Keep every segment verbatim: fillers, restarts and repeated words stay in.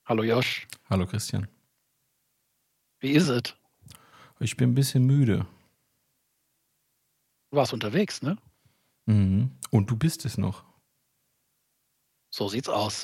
Hallo Josh, Hallo Christian. wie ist es? Ich bin ein bisschen müde. Du warst unterwegs, ne? Mhm. Und du bist es noch. So sieht's aus.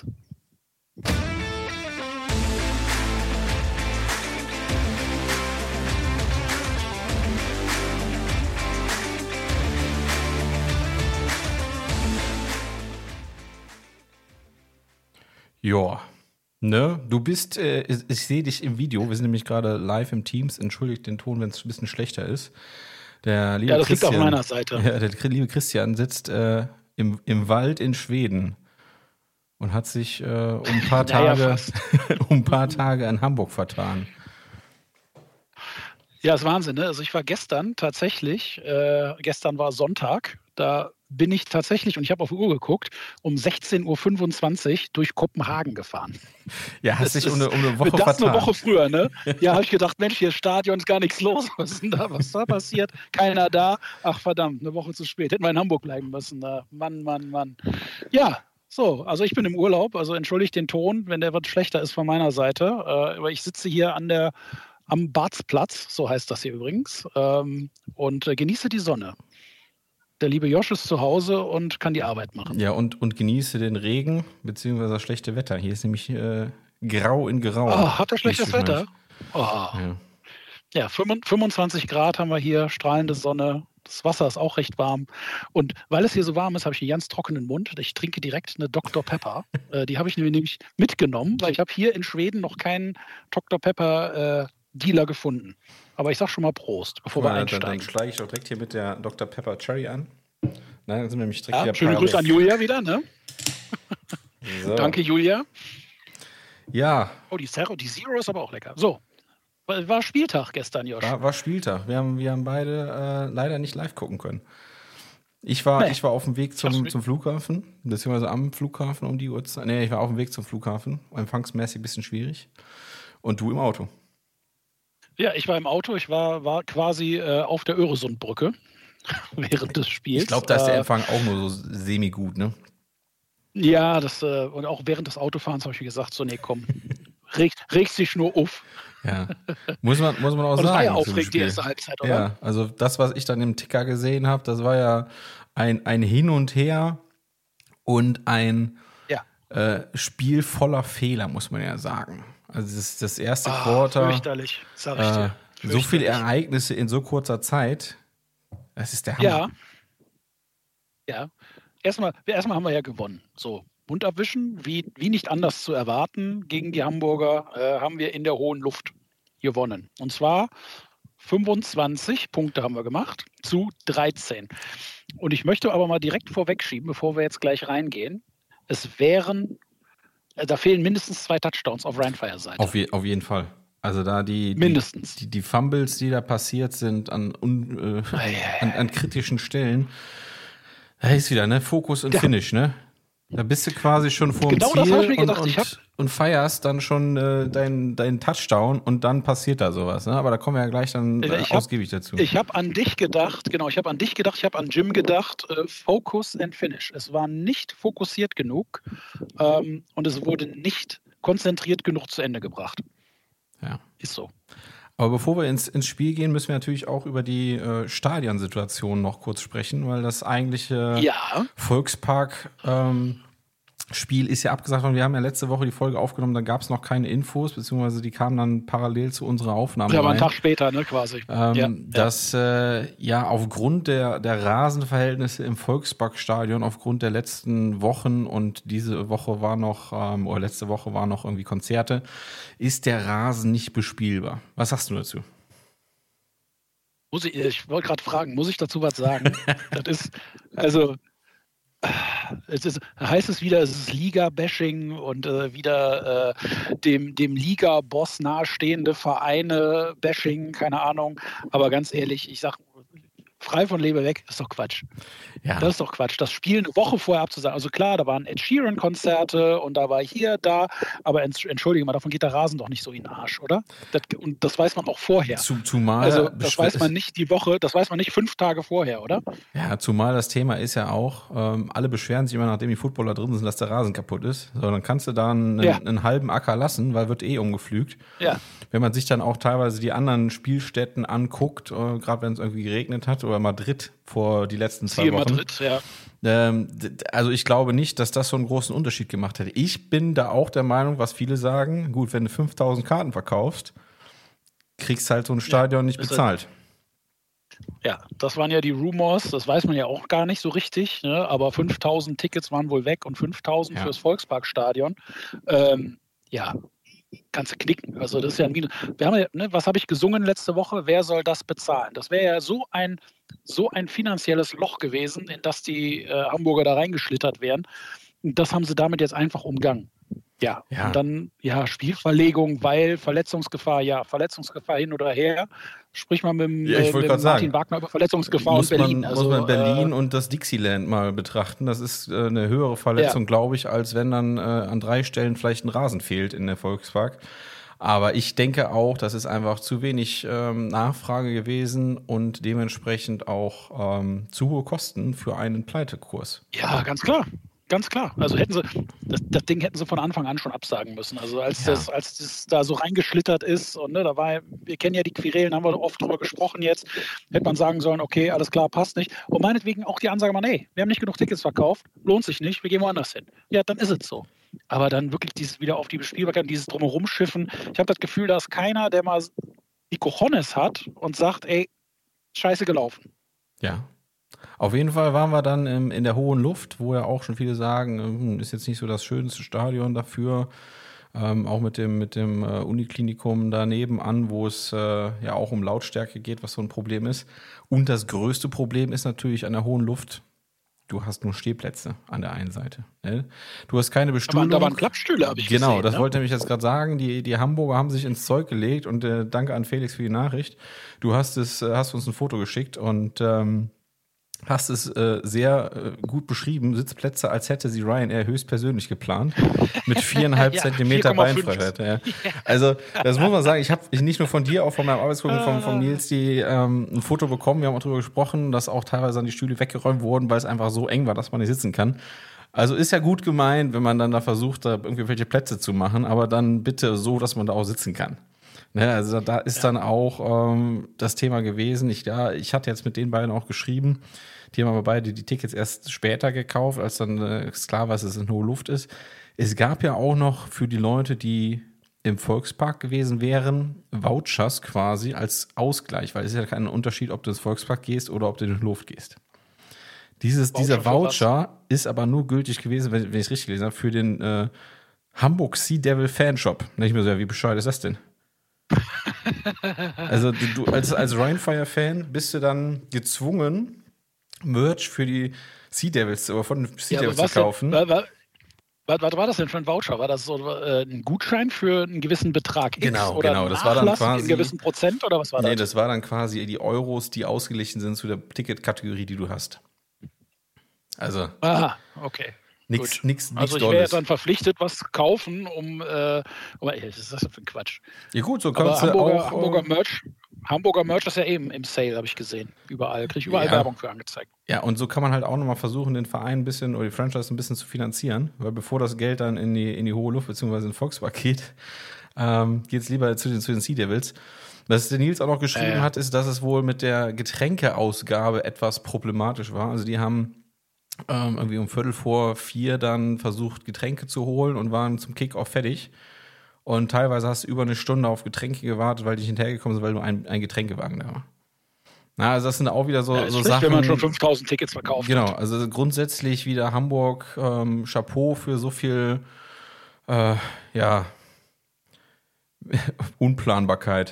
Ja. Ne? Du bist, äh, ich, ich sehe dich im Video. Wir sind nämlich gerade live im Teams. Entschuldigt den Ton, wenn es ein bisschen schlechter ist. Der liebe Ja, das liegt auf Christian, meiner Seite. ja, der liebe Christian sitzt äh, im, im Wald in Schweden und hat sich äh, um ein paar Naja, Tage, fast. um ein paar Tage in Hamburg vertan. Ja, ist Wahnsinn, ne? Also ich war gestern tatsächlich, äh, gestern war Sonntag, da bin ich tatsächlich, und ich habe auf die Uhr geguckt, um sechzehn Uhr fünfundzwanzig durch Kopenhagen gefahren. Ja, hast Das dich um eine, ist um eine Woche das eine vertan. Woche früher, ne? Ja, habe ich gedacht, Mensch, hier Stadion ist gar nichts los. Was ist denn da? Was ist da passiert? Keiner da. Ach verdammt, eine Woche zu spät. Hätten wir in Hamburg bleiben müssen. Da. Mann, Mann, Mann. Ja, so, also ich bin im Urlaub, also entschuldigt den Ton, wenn der was schlechter ist von meiner Seite. Äh, aber ich sitze hier an der, am Barzplatz, so heißt das hier übrigens, ähm, und äh, genieße die Sonne. Der liebe Josh ist zu Hause und kann die Arbeit machen. Ja, und, und genieße den Regen, beziehungsweise das schlechte Wetter. Hier ist nämlich äh, grau in grau. Oh, hat er wie schlechtes es so schön Wetter? heißt. Oh. Ja. Ja, fünfundzwanzig Grad haben wir hier, strahlende Sonne. Das Wasser ist auch recht warm. Und weil es hier so warm ist, habe ich einen ganz trockenen Mund. Ich trinke direkt eine Doktor Pepper. Äh, die habe ich nämlich mitgenommen, weil ich habe hier in Schweden noch keinen Doktor Pepper äh, Dealer gefunden. Aber ich sage schon mal Prost, bevor Guck wir mal, dann, dann einsteigen. schlage ich doch direkt hier mit der Doktor Pepper Cherry an. Nein, dann sind wir nämlich direkt Ja, wieder schöne parallel. Grüße an Julia wieder. Ne? So. Danke, Julia. Ja, Oh, die Zero, die Zero ist aber auch lecker. So, war war Spieltag gestern, Josh. war, war Spieltag. Wir haben, wir haben beide äh, leider nicht live gucken können. Ich war, Nee. ich war auf dem Weg Hast zum, du- zum Flughafen, beziehungsweise am Flughafen um die Uhrzeit. Nee, ich war auf dem Weg zum Flughafen. Empfangsmäßig ein bisschen schwierig. Und du im Auto. Ja, ich war im Auto. Ich war, war quasi äh, auf der Öresundbrücke während des Spiels. Ich glaube, da ist der Äh, Empfang auch nur so semi-gut, ne? Ja, das, äh, und auch während des Autofahrens habe ich mir gesagt, so, nee, komm, reg, regst dich nur auf. Ja. Muss man, muss man auch Und das war ja sagen. zum aufregend, die Spiel. erste Halbzeit, oder? Ja, also das, was ich dann im Ticker gesehen habe, das war ja ein, ein Hin und Her und ein Ja. äh, Spiel voller Fehler, muss man ja sagen. Also das, das erste Ah, Quarter, fürchterlich, sag ich äh, dir. so viele Fürchterlich. Ereignisse in so kurzer Zeit, das ist der Hammer. Ja, ja. Erstmal, erstmal haben wir ja gewonnen. So, Mund abwischen, wie, wie nicht anders zu erwarten, gegen die Hamburger äh, haben wir in der hohen Luft gewonnen. Und zwar fünfundzwanzig Punkte haben wir gemacht zu dreizehn. Und ich möchte aber mal direkt vorwegschieben, bevor wir jetzt gleich reingehen. Es wären, äh, da fehlen mindestens zwei Touchdowns auf Rheinfire-Seite. Auf, je, auf jeden Fall. Also da die, die, Mindestens. die, die Fumbles, die da passiert sind an, un, äh, Ei, ei, an, an kritischen Stellen, da ist wieder, ne? Fokus und Ja. Finish, ne? Da bist du quasi schon vor dem Genau das hab ich Ziel mir und, gedacht. Ich hab- und, und feierst dann schon äh, deinen dein Touchdown und dann passiert da sowas, ne? Aber da kommen wir ja gleich dann äh, Ich hab- ausgiebig dazu. Ich habe an dich gedacht, genau, ich habe an dich gedacht, ich habe an Jim gedacht, äh, Focus and Finish. Es war nicht fokussiert genug ähm, und es wurde nicht konzentriert genug zu Ende gebracht. Ja. Ist so. Aber bevor wir ins, ins Spiel gehen, müssen wir natürlich auch über die äh, Stadionsituation noch kurz sprechen, weil das eigentliche Ja, Volkspark ähm, Spiel ist ja abgesagt worden. Wir haben ja letzte Woche die Folge aufgenommen, da gab es noch keine Infos, beziehungsweise die kamen dann parallel zu unserer Aufnahme ja, aber einen rein. Tag später, ne, quasi. Ähm, ja, dass äh, ja aufgrund der, der Rasenverhältnisse im Volksparkstadion, aufgrund der letzten Wochen und diese Woche war noch, ähm, oder letzte Woche waren noch irgendwie Konzerte, ist der Rasen nicht bespielbar. Was sagst du dazu? Muss ich, ich wollte gerade fragen, muss ich dazu was sagen? Das ist, also, äh, es ist, heißt es wieder, es ist Liga-Bashing und äh, wieder äh, dem, dem Liga-Boss nahestehende Vereine-Bashing, keine Ahnung. Aber ganz ehrlich, ich sag, frei von Lebe weg, ist doch Quatsch. Ja. Das ist doch Quatsch. Das Spiel eine Woche vorher abzusagen. Also klar, da waren Ed Sheeran-Konzerte und da war hier, da, aber entschuldige mal, davon geht der Rasen doch nicht so in den Arsch, oder? Das, und das weiß man auch vorher. Zu, zumal also das weiß man nicht die Woche, das weiß man nicht fünf Tage vorher, oder? Ja, zumal das Thema ist ja auch, ähm, alle beschweren sich immer, nachdem die Footballer drin sind, dass der Rasen kaputt ist. So, dann kannst du da einen, ja. einen halben Acker lassen, weil wird eh umgepflügt. Ja. Wenn man sich dann auch teilweise die anderen Spielstätten anguckt, äh, gerade wenn es irgendwie geregnet hat, oder Madrid vor die letzten zwei Ziel Wochen. Madrid, ja. Ähm, also ich glaube nicht, dass das so einen großen Unterschied gemacht hätte. Ich bin da auch der Meinung, was viele sagen, gut, wenn du fünftausend Karten verkaufst, kriegst halt so ein Stadion ja, nicht bezahlt. Ja, das waren ja die Rumors, das weiß man ja auch gar nicht so richtig, ne? Aber fünftausend Tickets waren wohl weg und fünftausend ja. fürs Volksparkstadion. Ähm, ja, kannst du knicken. Also das ist ja ein Minus. Wir haben ja, ne, was habe ich gesungen letzte Woche? Wer soll das bezahlen? Das wäre ja so ein, so ein finanzielles Loch gewesen, in das die äh, Hamburger da reingeschlittert wären. Und das haben sie damit jetzt einfach umgangen. Ja, ja, und dann, ja, Spielverlegung, weil Verletzungsgefahr, ja, Verletzungsgefahr hin oder her. Sprich mal mit, ja, ich äh, mit Martin sagen, Wagner über Verletzungsgefahr muss und Berlin. Man, also, muss man Berlin äh, und das Dixieland mal betrachten. Das ist äh, eine höhere Verletzung, ja. glaube ich, als wenn dann äh, an drei Stellen vielleicht ein Rasen fehlt in der Volkspark. Aber ich denke auch, das ist einfach zu wenig ähm, Nachfrage gewesen und dementsprechend auch ähm, zu hohe Kosten für einen Pleitekurs. Ja, ganz klar. Ganz klar. Also hätten sie, das, das Ding hätten sie von Anfang an schon absagen müssen. Also als ja. das, als das da so reingeschlittert ist und ne, da war, wir kennen ja die Querelen, haben wir oft drüber gesprochen jetzt, hätte man sagen sollen, okay, alles klar, passt nicht. Und meinetwegen auch die Ansage, man, hey, wir haben nicht genug Tickets verkauft, lohnt sich nicht, wir gehen woanders hin. Ja, dann ist es so. Aber dann wirklich dieses wieder auf die Bespielbarkeit, dieses Drumherum-Schiffen. Ich habe das Gefühl, da ist keiner, der mal die Cojones hat und sagt, ey, scheiße gelaufen. Ja. Auf jeden Fall waren wir dann in, in der hohen Luft, wo ja auch schon viele sagen, ist jetzt nicht so das schönste Stadion dafür. Ähm, auch mit dem, mit dem äh, Uniklinikum daneben an, wo es äh, ja auch um Lautstärke geht, was so ein Problem ist. Und das größte Problem ist natürlich an der hohen Luft, du hast nur Stehplätze an der einen Seite. Ne? Du hast keine Bestuhlung. Aber da waren Klappstühle, habe ich Genau, gesehen, das ne? wollte ich jetzt gerade sagen. Die, die Hamburger haben sich ins Zeug gelegt und äh, danke an Felix für die Nachricht. Du hast es, hast uns ein Foto geschickt und ähm, hast es äh, sehr äh, gut beschrieben, Sitzplätze, als hätte sie Ryanair höchstpersönlich geplant, mit viereinhalb ja, Zentimeter Beinfreiheit. Ja. Also das muss man sagen, ich habe nicht nur von dir, auch von meinem Arbeitskollegen, von, von Nils, die ähm, ein Foto bekommen, wir haben auch darüber gesprochen, dass auch teilweise dann die Stühle weggeräumt wurden, weil es einfach so eng war, dass man nicht sitzen kann. Also ist ja gut gemeint, wenn man dann da versucht, da irgendwelche Plätze zu machen, aber dann bitte so, dass man da auch sitzen kann. Ne, also da ist ja. dann auch ähm, das Thema gewesen. Ich, ja, ich hatte jetzt mit den beiden auch geschrieben. Die haben aber beide die Tickets erst später gekauft, als dann äh, klar war, dass es in hohe Luft ist. Es gab ja auch noch für die Leute, die im Volkspark gewesen wären, Vouchers quasi als Ausgleich, weil es ist ja kein Unterschied, ob du ins Volkspark gehst oder ob du in die Luft gehst. Dieses, Voucher dieser Voucher ist aber nur gültig gewesen, wenn, wenn ich es richtig gelesen habe, für den äh, Hamburg Sea Devil Fanshop. Nicht mehr so, wie bescheuert ist das denn? Also du als, als Rhinefire-Fan bist du dann gezwungen, Merch für die Sea Devils oder von den Sea ja, Devils zu kaufen. Denn, war, war, was war das denn für ein Voucher? War das so äh, ein Gutschein für einen gewissen Betrag X genau, oder genau. ein das war dann quasi einen gewissen Prozent oder was war das? Nee, das war dann quasi die Euros, die ausgeglichen sind zu der Ticketkategorie, die du hast. Also aha, okay. Nix, nix, nix also ich wäre jetzt dann verpflichtet, was zu kaufen, um, äh, aber ey, was ist das für ein Quatsch? Ja gut, so kannst aber du Hamburger, auch... Hamburger Merch, Hamburger Merch ist ja eben im Sale, habe ich gesehen. Überall, kriege ich überall ja. Werbung für angezeigt. Ja, und so kann man halt auch nochmal versuchen, den Verein ein bisschen oder die Franchise ein bisschen zu finanzieren, weil bevor das Geld dann in die, in die hohe Luft bzw. in den Volkspark geht, ähm, geht es lieber zu den, zu den Sea Devils. Was der Nils auch noch geschrieben äh. hat, ist, dass es wohl mit der Getränkeausgabe etwas problematisch war. Also die haben ähm, irgendwie um Viertel vor vier dann versucht, Getränke zu holen und waren zum Kick-Off fertig. Und teilweise hast du über eine Stunde auf Getränke gewartet, weil die nicht hinterhergekommen sind, weil nur ein, ein Getränkewagen da war. Na, also das sind auch wieder so, ja, so Sachen. Wenn man schon fünftausend Tickets verkauft Genau, hat. also grundsätzlich wieder Hamburg, ähm, Chapeau für so viel, äh, ja, Unplanbarkeit.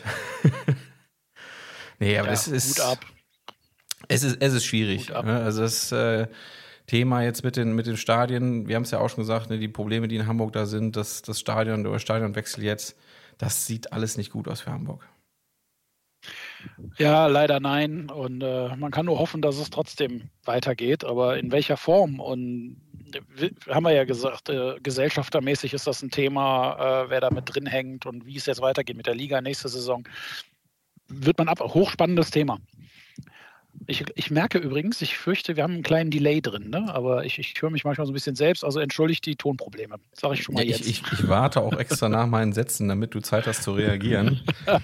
nee, aber ja, es ist, Hut ab. Es ist, es ist schwierig. Ne? Also das äh, Thema jetzt mit den, mit den Stadien, wir haben es ja auch schon gesagt, ne, die Probleme, die in Hamburg da sind, das, das Stadion, der Stadionwechsel jetzt, das sieht alles nicht gut aus für Hamburg. Ja, leider nein. Und äh, man kann nur hoffen, dass es trotzdem weitergeht. Aber in welcher Form? Und äh, haben wir ja gesagt, äh, gesellschaftermäßig ist das ein Thema, äh, wer da mit drin hängt und wie es jetzt weitergeht mit der Liga nächste Saison. Wird man ab. Hochspannendes Thema. Ich, ich merke übrigens, ich fürchte, wir haben einen kleinen Delay drin, ne? Aber ich, ich höre mich manchmal so ein bisschen selbst, also entschuldigt die Tonprobleme. Sage ich schon mal Ja, jetzt. ich, ich, ich warte auch extra nach meinen Sätzen, damit du Zeit hast zu reagieren.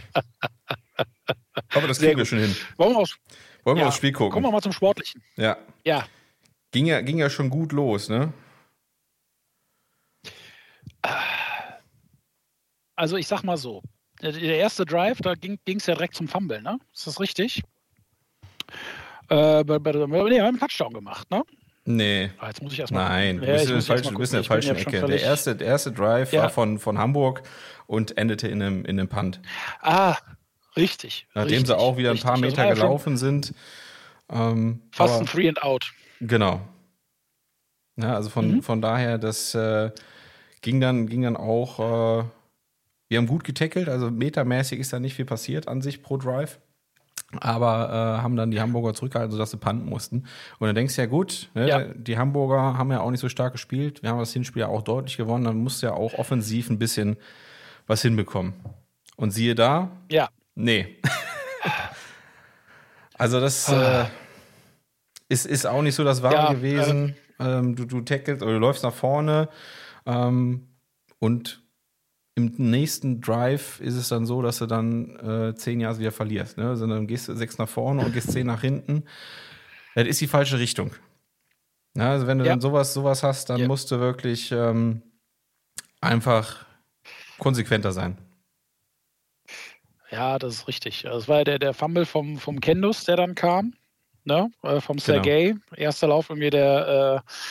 Aber das kriegen wir schon hin. Wollen wir, aufs, Wollen wir ja, aufs Spiel gucken? Kommen wir mal zum Sportlichen. Ja. Ja. Ging ja, ging ja schon gut los, ne? Also ich sag mal so, der, der erste Drive, da ging es ja direkt zum Fumble, ne? Ist das richtig? Äh, bei, bei, nee, wir haben einen Touchdown gemacht, ne? Nee. Ah, jetzt muss ich erstmal. Nein, du bist, in, der falschen, bist in der falschen Ecke. Der erste, der erste Drive ja. war von, von Hamburg und endete in einem, in einem Punt. Ah, richtig. Nachdem richtig, sie auch wieder richtig. ein paar Meter also gelaufen sind. Ähm, fast aber, ein Three and Out. Genau. Ja, also von, mhm. von daher, das äh, ging, dann, ging dann auch. Äh, wir haben gut getackelt, also metermäßig ist da nicht viel passiert an sich pro Drive. Aber äh, haben dann die Hamburger zurückgehalten, sodass sie punten mussten. Und dann denkst du ja gut, ne, ja. die Hamburger haben ja auch nicht so stark gespielt. Wir haben das Hinspiel ja auch deutlich gewonnen. Dann musst du ja auch offensiv ein bisschen was hinbekommen. Und siehe da, ja. nee. Also das äh, ist, ist auch nicht so das Wahre ja, gewesen. Äh, ähm, du, du tackelst oder du läufst nach vorne ähm, und im nächsten Drive ist es dann so, dass du dann äh, zehn Jahre wieder verlierst. Ne? Also dann gehst du sechs nach vorne und gehst zehn nach hinten. Das ist die falsche Richtung. Ja, also wenn du ja. dann sowas, sowas hast, dann ja. musst du wirklich ähm, einfach konsequenter sein. Ja, das ist richtig. Das war ja der, der Fumble vom, vom Kendus, der dann kam. Ne? Äh, vom Sergei. Genau. Erster Lauf irgendwie der äh,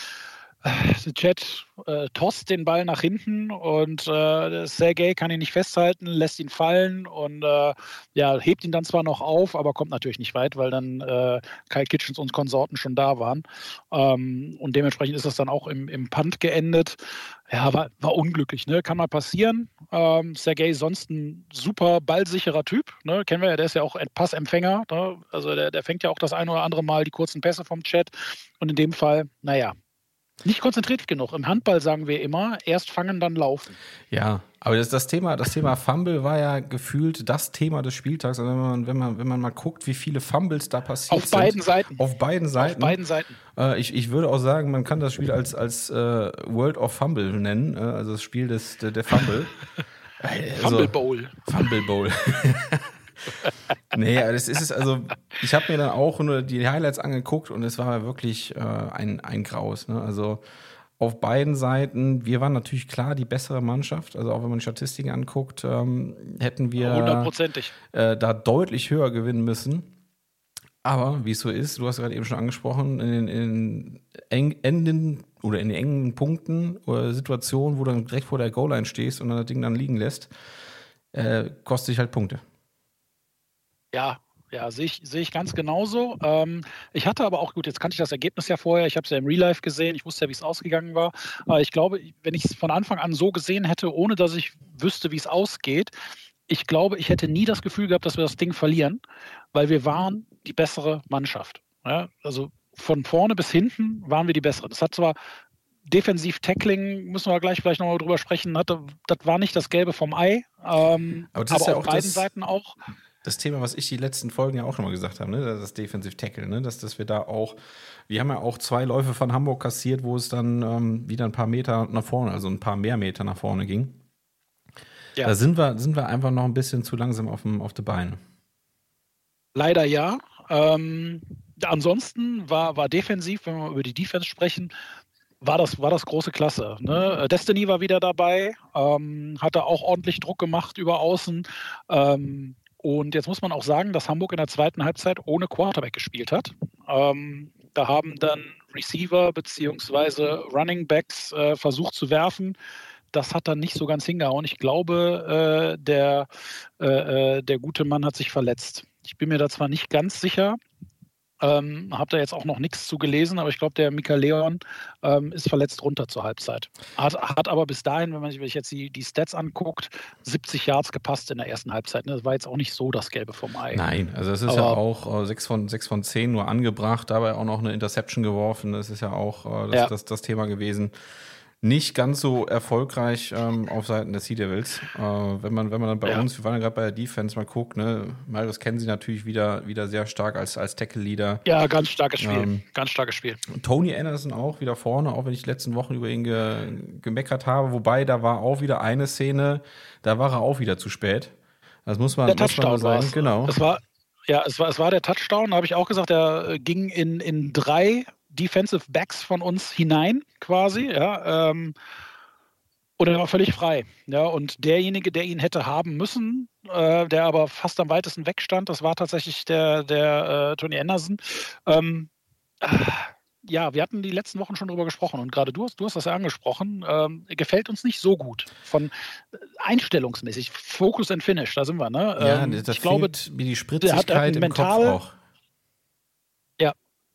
Chat äh, tost den Ball nach hinten und äh, Sergei kann ihn nicht festhalten, lässt ihn fallen und äh, ja, hebt ihn dann zwar noch auf, aber kommt natürlich nicht weit, weil dann äh, Kyle Kitchens und Konsorten schon da waren. Ähm, und dementsprechend ist das dann auch im, im Punt geendet. Ja, war, war unglücklich, ne? Kann mal passieren. Ähm, Sergei sonst ein super ballsicherer Typ, ne? Kennen wir ja, der ist ja auch Passempfänger, ne? Also der, der fängt ja auch das ein oder andere Mal die kurzen Pässe vom Chat und in dem Fall, naja, nicht konzentriert genug. Im Handball sagen wir immer, erst fangen, dann laufen. Ja, aber das, das Thema, das Thema Fumble war ja gefühlt das Thema des Spieltags. Also wenn man, wenn man, wenn man mal guckt, wie viele Fumbles da passiert Auf sind. Auf beiden Seiten. Auf beiden Seiten. Auf beiden Seiten. Äh, ich, ich würde auch sagen, man kann das Spiel als, als äh, World of Fumble nennen, äh, also das Spiel des, der, der Fumble. also, Fumble Bowl. Fumble Bowl. Nee, das ist es, also ich habe mir dann auch nur die Highlights angeguckt und es war wirklich äh, ein, ein Graus. Ne? Also auf beiden Seiten, wir waren natürlich klar die bessere Mannschaft, also auch wenn man die Statistiken anguckt, ähm, hätten wir hundertprozentig äh, da deutlich höher gewinnen müssen. Aber wie es so ist, du hast gerade eben schon angesprochen, in den, in eng, Enden oder in den engen Punkten oder Situationen, wo du dann direkt vor der Goal-Line stehst und dann das Ding dann liegen lässt, äh, kostet dich halt Punkte. Ja, ja, sehe ich, sehe ich ganz genauso. Ähm, ich hatte aber auch, gut, jetzt kannte ich das Ergebnis ja vorher, ich habe es ja im Real Life gesehen, ich wusste ja, wie es ausgegangen war. Aber ich glaube, wenn ich es von Anfang an so gesehen hätte, ohne dass ich wüsste, wie es ausgeht, ich glaube, ich hätte nie das Gefühl gehabt, dass wir das Ding verlieren, weil wir waren die bessere Mannschaft. Ja, also von vorne bis hinten waren wir die bessere. Das hat zwar Defensiv-Tackling, müssen wir gleich vielleicht nochmal drüber sprechen, hatte, das war nicht das Gelbe vom Ei, ähm, aber, das aber ist ja auf auch beiden das Seiten auch. Das Thema, was ich die letzten Folgen ja auch schon mal gesagt habe, ne, das Defensive Tackle, ne, dass, dass wir da auch, wir haben ja auch zwei Läufe von Hamburg kassiert, wo es dann ähm, wieder ein paar Meter nach vorne, also ein paar mehr Meter nach vorne ging. Ja. Da sind wir, sind wir einfach noch ein bisschen zu langsam auf dem auf die Beine. Leider ja. Ähm, ansonsten war, war defensiv, wenn wir über die Defense sprechen, war das, war das große Klasse. Ne? Destiny war wieder dabei, ähm, hatte auch ordentlich Druck gemacht über außen. Ähm, Und jetzt muss man auch sagen, dass Hamburg in der zweiten Halbzeit ohne Quarterback gespielt hat. Ähm, da haben dann Receiver bzw. Running Backs äh, versucht zu werfen. Das hat dann nicht so ganz hingehauen. Ich glaube, äh, der, äh, der gute Mann hat sich verletzt. Ich bin mir da zwar nicht ganz sicher, Ähm, hab da jetzt auch noch nichts zu gelesen, aber ich glaube, der Mika Leon ähm, ist verletzt runter zur Halbzeit. Hat, hat aber bis dahin, wenn man sich jetzt die, die Stats anguckt, siebzig Yards gepasst in der ersten Halbzeit. Ne? Das war jetzt auch nicht so das Gelbe vom Ei. Nein, also es ist aber ja auch äh, sechs von zehn nur angebracht, dabei auch noch eine Interception geworfen. Das ist ja auch äh, das, ja. das, das Thema gewesen. Nicht ganz so erfolgreich ähm, auf Seiten der Sea Devils. Äh, wenn man, wenn man dann bei Ja. uns, wir waren ja gerade bei der Defense, mal guckt, ne, Marius kennen sie natürlich wieder, wieder sehr stark als, als Tackle-Leader. Ja, ganz starkes Spiel. Ähm, ganz starkes Spiel. Tony Anderson auch wieder vorne, auch wenn ich die letzten Wochen über ihn ge, gemeckert habe. Wobei, da war auch wieder eine Szene, da war er auch wieder zu spät. Das muss man, Der muss man Touchdown sagen. war's. Genau. Es war, ja, es war, es war der Touchdown, da habe ich auch gesagt, der äh, ging in, in drei Defensive Backs von uns hinein, quasi, ja, ähm, und er war völlig frei. Ja, und derjenige, der ihn hätte haben müssen, äh, der aber fast am weitesten weg stand, das war tatsächlich der, der äh, Tony Anderson. Ähm, äh, ja, wir hatten die letzten Wochen schon drüber gesprochen und gerade du hast, du hast das ja angesprochen, ähm, gefällt uns nicht so gut. Von äh, einstellungsmäßig, Focus and Finish, da sind wir, ne? Ja, Ähm, da ich glaube, mir die der Spritzigkeit hat, hat im mental, Kopf auch. Ja.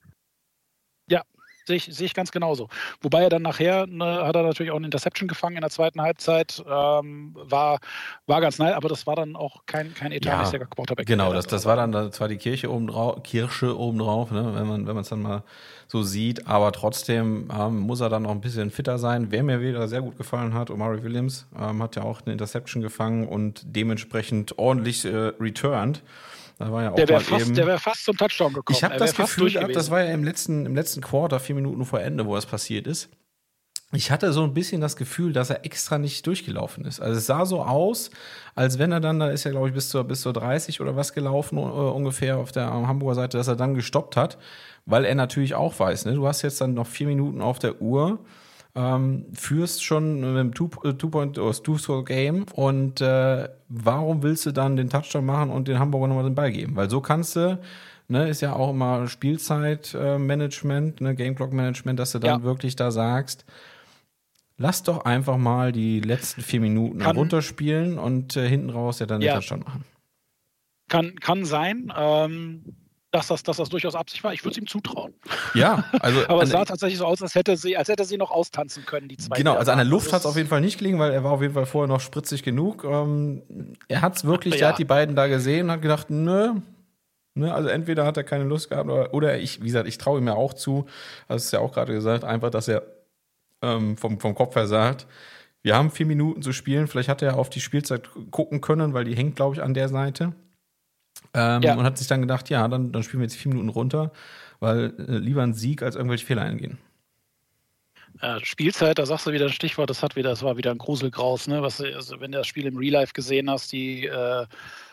Ja, sehe ich, sehe ich ganz genauso. Wobei er dann nachher, ne, hat er natürlich auch eine Interception gefangen in der zweiten Halbzeit. Ähm, war, war ganz nice, aber das war dann auch kein, kein etatmäßiger Ja, Quarterback. genau, der das, das war dann das war die Kirche oben drauf, Kirsche oben drauf, ne, wenn man wenn man es dann mal so sieht. Aber trotzdem ähm, muss er dann noch ein bisschen fitter sein. Wer mir wieder sehr gut gefallen hat, Omari Williams, ähm, hat ja auch eine Interception gefangen und dementsprechend ordentlich äh, returned. Da war ja auch Der wäre mal fast, eben. der wär fast zum Touchdown gekommen. Ich habe Er das wär fast Gefühl durch gehabt, das gewesen. war ja im letzten, im letzten Quarter, vier Minuten vor Ende, wo das passiert ist. Ich hatte so ein bisschen das Gefühl, dass er extra nicht durchgelaufen ist. Also es sah so aus, als wenn er dann, da ist er glaube ich bis zur, bis zur dreißig oder was gelaufen, uh, ungefähr auf der Hamburger Seite, dass er dann gestoppt hat, weil er natürlich auch weiß, ne, du hast jetzt dann noch vier Minuten auf der Uhr, ähm, führst schon mit einem Two-Point- oder Two-Score-Game und äh, warum willst du dann den Touchdown machen und den Hamburger nochmal den Ball geben? Weil so kannst du, ne, ist ja auch immer Spielzeitmanagement, ne, Game-Clock-Management, dass du dann Ja. wirklich da sagst, lass doch einfach mal die letzten vier Minuten Kann- runterspielen und äh, hinten raus ja dann den Ja. Touchdown machen. Kann, kann sein, ähm, dass, das, dass das durchaus Absicht war. Ich würde es ihm zutrauen. Ja, also Aber es an- sah tatsächlich so aus, als hätte sie, als hätte sie noch austanzen können, die zwei. genau, die da also an der waren. Luft Das hat es ist- auf jeden Fall nicht gelegen, weil er war auf jeden Fall vorher noch spritzig genug. Ähm, er hat es wirklich, Ja. der hat die beiden da gesehen und hat gedacht, nö, ne, also entweder hat er keine Lust gehabt oder, oder ich, wie gesagt, ich traue ihm ja auch zu, hast es ja auch gerade gesagt, einfach, dass er ähm, vom, vom Kopf her sagt, wir haben vier Minuten zu spielen, vielleicht hat er auf die Spielzeit gucken können, weil die hängt, glaube ich, an der Seite. Ähm, Ja. Und hat sich dann gedacht, ja, dann, dann spielen wir jetzt vier Minuten runter, weil äh, lieber ein Sieg als irgendwelche Fehler eingehen. Äh, Spielzeit, da sagst du wieder ein Stichwort, das hat wieder, das war wieder ein Gruselgraus, ne? Was, also wenn du das Spiel im Real Life gesehen hast, die äh,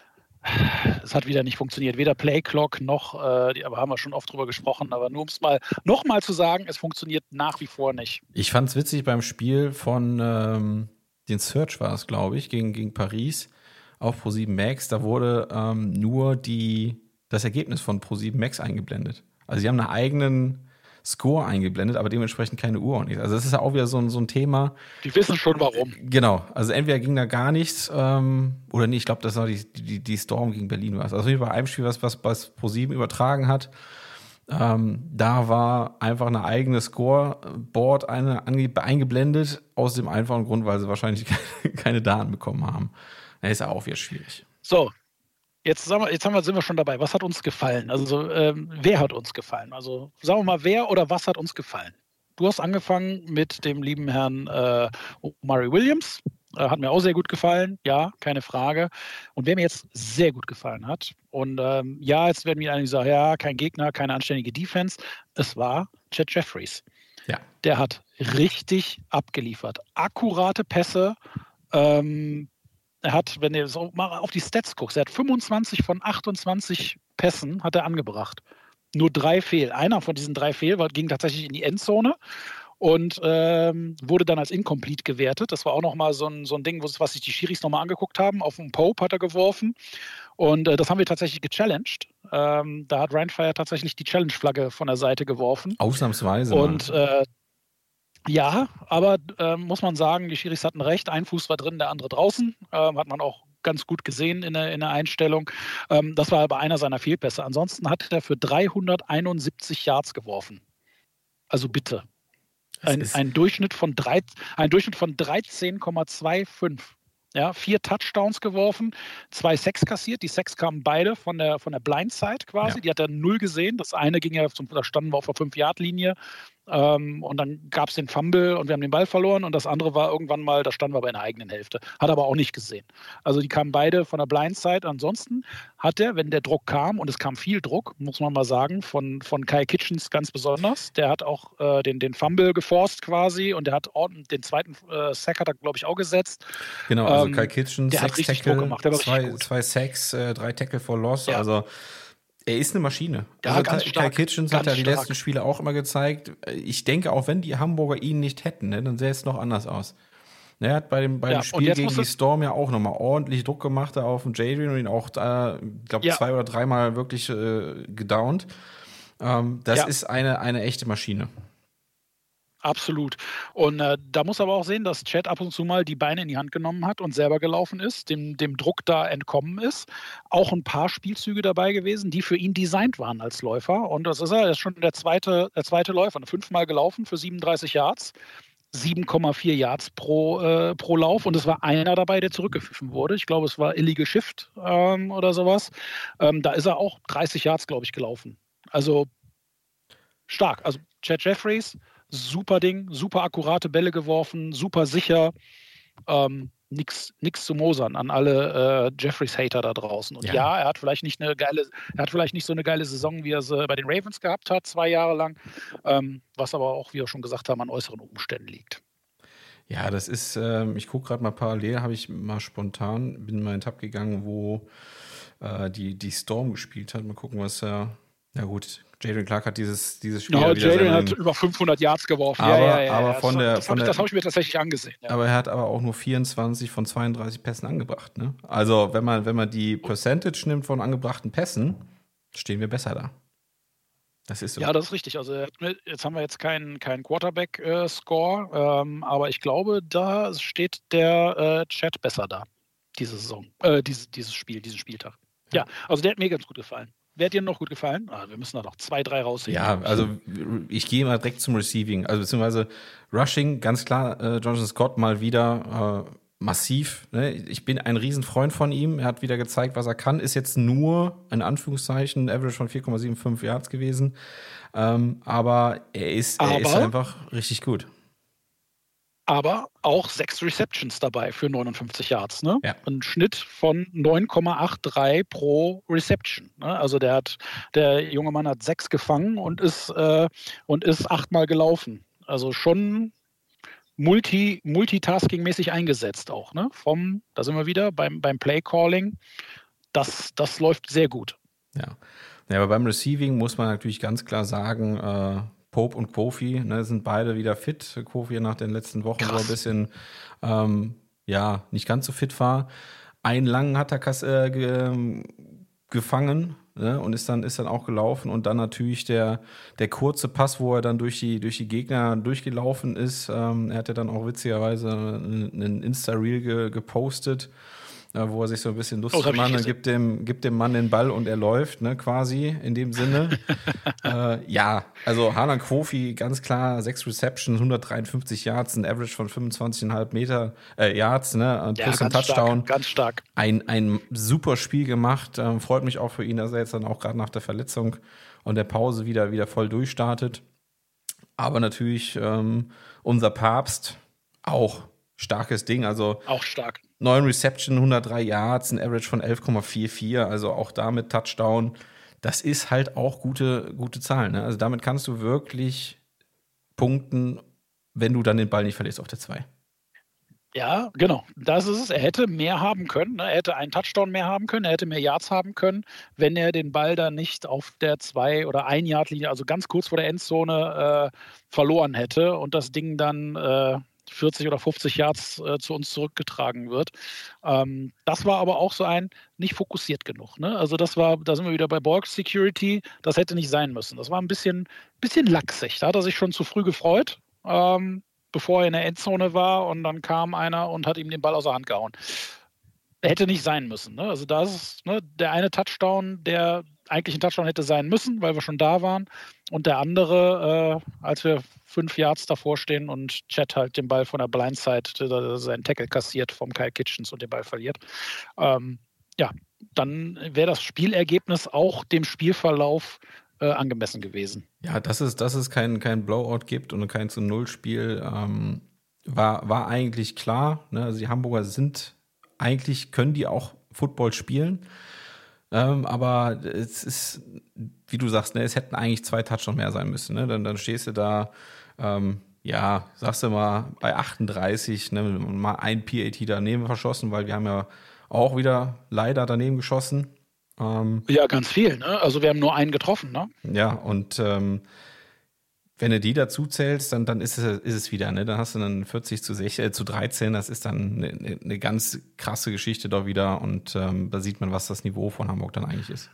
es hat wieder nicht funktioniert. Weder Playclock noch, äh, die, aber haben wir schon oft drüber gesprochen, aber nur um es mal nochmal zu sagen, es funktioniert nach wie vor nicht. Ich fand es witzig beim Spiel von ähm, den Search war es, glaube ich, gegen, gegen Paris auf ProSieben Max. Da wurde ähm, nur die, das Ergebnis von ProSieben Max eingeblendet. Also sie haben einen eigenen Score eingeblendet, aber dementsprechend keine Uhr und nichts. Also das ist ja auch wieder so ein, so ein Thema. Die wissen schon warum. Genau, also entweder ging da gar nichts ähm, oder nee, ich glaube, das war die, die, die Storm gegen Berlin war es. Also bei einem Spiel, was, was, was ProSieben übertragen hat, ähm, da war einfach eine eigene Scoreboard eine, ange, eingeblendet, aus dem einfachen Grund, weil sie wahrscheinlich keine Daten bekommen haben. Das ist ja auch wieder schwierig. So, jetzt, sagen wir, jetzt haben wir, sind wir schon dabei. Was hat uns gefallen? Also, ähm, wer hat uns gefallen? Also, sagen wir mal, wer oder was hat uns gefallen? Du hast angefangen mit dem lieben Herrn äh, Omari Williams. Äh, hat mir auch sehr gut gefallen. Ja, keine Frage. Und wer mir jetzt sehr gut gefallen hat, und ähm, ja, jetzt werden mir einige sagen, ja, kein Gegner, keine anständige Defense. Es war Chet Jeffries. Ja. Der hat richtig abgeliefert. Akkurate Pässe. Ähm, Er hat, wenn du so mal auf die Stats guckst, er hat fünfundzwanzig von achtundzwanzig Pässen hat er angebracht. Nur drei Fehl. Einer von diesen drei Fehl ging tatsächlich in die Endzone und ähm, wurde dann als incomplete gewertet. Das war auch nochmal so ein, so ein Ding, was sich die Schiris nochmal angeguckt haben. Auf den Pope hat er geworfen und äh, das haben wir tatsächlich gechallenged. Ähm, da hat Ryan Fire tatsächlich die Challenge-Flagge von der Seite geworfen. Ausnahmsweise. Und äh, ja, aber äh, muss man sagen, die Schiris hatten recht. Ein Fuß war drin, der andere draußen. Ähm, hat man auch ganz gut gesehen in der, in der Einstellung. Ähm, das war aber einer seiner Fehlpässe. Ansonsten hat er für dreihunderteinundsiebzig Yards geworfen. Also bitte. Ein, ein Durchschnitt von drei, ein Durchschnitt von dreizehn Komma fünfundzwanzig. Ja, vier Touchdowns geworfen, zwei Sacks kassiert. Die Sacks kamen beide von der, von der Blindside quasi. Ja. Die hat er null gesehen. Das eine ging ja zum, da standen wir auf der fünf-Yard-Linie. Ähm, und dann gab es den Fumble und wir haben den Ball verloren. Und das andere war irgendwann mal, da standen wir bei einer eigenen Hälfte. Hat er aber auch nicht gesehen. Also die kamen beide von der Blindside. Ansonsten hat er, wenn der Druck kam, und es kam viel Druck, muss man mal sagen, von, von Kyle Kitchens ganz besonders. Der hat auch äh, den, den Fumble geforst quasi und der hat den zweiten äh, Sack hat er, glaube ich, auch gesetzt. Genau, also ähm, Kyle Kitchens, der hat richtig Druck gemacht. Der war zwei, gut. zwei Sacks, äh, drei Tackle for Loss. Ja. Also er ist eine Maschine. Ja, also ganz Kyle stark, Kitchens hat ja die stark. letzten Spiele auch immer gezeigt. Ich denke, auch wenn die Hamburger ihn nicht hätten, ne, dann sähe es noch anders aus. Er hat bei dem, bei ja, dem Spiel gegen die Storm ja auch nochmal ordentlich Druck gemacht da auf den Jadrian und ihn auch da, ich glaube, ja. zwei oder dreimal wirklich äh, gedownt. Ähm, das ja. ist eine, eine echte Maschine. Absolut. Und äh, da muss aber auch sehen, dass Chad ab und zu mal die Beine in die Hand genommen hat und selber gelaufen ist, dem, dem Druck da entkommen ist. Auch ein paar Spielzüge dabei gewesen, die für ihn designt waren als Läufer. Und das ist er, das ist schon der zweite, der zweite Läufer. Fünfmal gelaufen für siebenunddreißig Yards. sieben Komma vier Yards pro, äh, pro Lauf und es war einer dabei, der zurückgepfiffen wurde. Ich glaube, es war Illegal Shift ähm, oder sowas. Ähm, da ist er auch dreißig Yards, glaube ich, gelaufen. Also stark. Also Chad Jeffries, super Ding, super akkurate Bälle geworfen, super sicher. Ähm, nix, nix zu mosern an alle äh, Jeffries-Hater da draußen. Und ja. ja, er hat vielleicht nicht eine geile, er hat vielleicht nicht so eine geile Saison, wie er sie bei den Ravens gehabt hat, zwei Jahre lang, ähm, was aber auch, wie wir schon gesagt haben, an äußeren Umständen liegt. Ja, das ist, ähm, ich gucke gerade mal parallel, habe ich mal spontan, bin mal in den Tab gegangen, wo äh, die, die Storm gespielt hat. Mal gucken, was er, na gut, Jadrian Clark hat dieses, dieses Spiel. Ja, Jadrian hat über fünfhundert Yards geworfen. Aber, ja, ja, ja, aber von das, der. Das habe ich, hab ich mir tatsächlich angesehen. Ja. Aber er hat aber auch nur vierundzwanzig von zweiunddreißig Pässen angebracht. Ne? Also, wenn man, wenn man die Percentage nimmt von angebrachten Pässen, stehen wir besser da. Das ist so. Ja, das ist richtig. Also, jetzt haben wir jetzt keinen kein Quarterback-Score, ähm, aber ich glaube, da steht der äh, Chat besser da, diese Saison, äh, diese, dieses Spiel, diesen Spieltag. Ja. ja, also der hat mir ganz gut gefallen. Wer hat dir noch gut gefallen? Ah, wir müssen da noch zwei, drei rausheben. Ja, also ich gehe mal direkt zum Receiving. Also beziehungsweise Rushing, ganz klar, äh, Jonathan Scott mal wieder äh, massiv. Ne? Ich bin ein Riesenfreund von ihm. Er hat wieder gezeigt, was er kann. Ist jetzt nur, in Anführungszeichen, ein Average von vier Komma fünfundsiebzig Yards gewesen. Ähm, aber er ist, er aber, ist einfach richtig gut. Aber auch sechs Receptions dabei für neunundfünfzig Yards. Ne? Ja. Ein Schnitt von neun Komma dreiundachtzig pro Reception. Ne? Also der hat, der junge Mann hat sechs gefangen und ist, äh, und ist achtmal gelaufen. Also schon multi, multitasking-mäßig eingesetzt auch. Ne? Vom, da sind wir wieder beim, beim Play-Calling. Das, das läuft sehr gut. Ja. ja, aber beim Receiving muss man natürlich ganz klar sagen, äh, Pope und Kofi, ne, sind beide wieder fit. Kofi nach den letzten Wochen so ein bisschen, ähm, ja, nicht ganz so fit war. Einen langen hat er Kass, äh, ge, gefangen, ne, und ist dann, ist dann auch gelaufen. Und dann natürlich der, der kurze Pass, wo er dann durch die, durch die Gegner durchgelaufen ist. Ähm, er hat ja dann auch witzigerweise einen Insta-Reel ge, gepostet, wo er sich so ein bisschen lustig oh, macht, gibt dem, gibt dem Mann den Ball und er läuft, ne, quasi in dem Sinne. äh, ja, also Harlan Kofi, ganz klar, sechs Receptions, hundertdreiundfünfzig Yards, ein Average von fünfundzwanzig Komma fünf Meter, äh, Yards, ne, plus ja, ein Touchdown. Stark, ganz stark. Ein, ein super Spiel gemacht, ähm, freut mich auch für ihn, dass er jetzt dann auch gerade nach der Verletzung und der Pause wieder, wieder voll durchstartet. Aber natürlich ähm, unser Papst, auch starkes Ding, also auch stark. neun Reception, hundertdrei Yards, ein Average von elf Komma vierundvierzig, also auch damit Touchdown. Das ist halt auch gute, gute Zahlen. Ne? Also damit kannst du wirklich punkten, wenn du dann den Ball nicht verlierst auf der zwei. Ja, genau. Das ist es. Er hätte mehr haben können. Ne? Er hätte einen Touchdown mehr haben können. Er hätte mehr Yards haben können, wenn er den Ball da nicht auf der zwei- oder ein Yard Linie, also ganz kurz vor der Endzone, äh, verloren hätte und das Ding dann äh, vierzig oder fünfzig Yards äh, zu uns zurückgetragen wird. Ähm, das war aber auch so ein nicht fokussiert genug. Ne? Also das war, da sind wir wieder bei Borg Security, das hätte nicht sein müssen. Das war ein bisschen, bisschen lachsig. Da hat er sich schon zu früh gefreut, ähm, bevor er in der Endzone war und dann kam einer und hat ihm den Ball aus der Hand gehauen. hätte nicht sein müssen. Ne? Also da ist ne, der eine Touchdown, der eigentlich ein Touchdown hätte sein müssen, weil wir schon da waren. Und der andere, äh, als wir fünf Yards davor stehen und Chet halt den Ball von der Blindside, äh, seinen Tackle kassiert vom Kyle Kitchens und den Ball verliert. Ähm, ja, dann wäre das Spielergebnis auch dem Spielverlauf äh, angemessen gewesen. Ja, dass es, dass es kein, kein Blowout gibt und kein zu Null Spiel, ähm, war, war eigentlich klar. Ne? Also die Hamburger sind eigentlich, können die auch Football spielen. Ähm, aber es ist, wie du sagst, ne, es hätten eigentlich zwei Touchdowns mehr sein müssen. Ne? Dann, dann stehst du da, ähm, ja, sagst du mal, bei achtunddreißig, ne, mal ein P A T daneben verschossen, weil wir haben ja auch wieder leider daneben geschossen. Ähm, ja, ganz viel. Ne? Also wir haben nur einen getroffen. Ne? Ja, und ähm, wenn du die dazu zählst, dann, dann ist es, ist es wieder, ne? Dann hast du dann vierzig zu sechzehn, äh, zu dreizehn, das ist dann eine, eine ganz krasse Geschichte da wieder und ähm, da sieht man, was das Niveau von Hamburg dann eigentlich ist.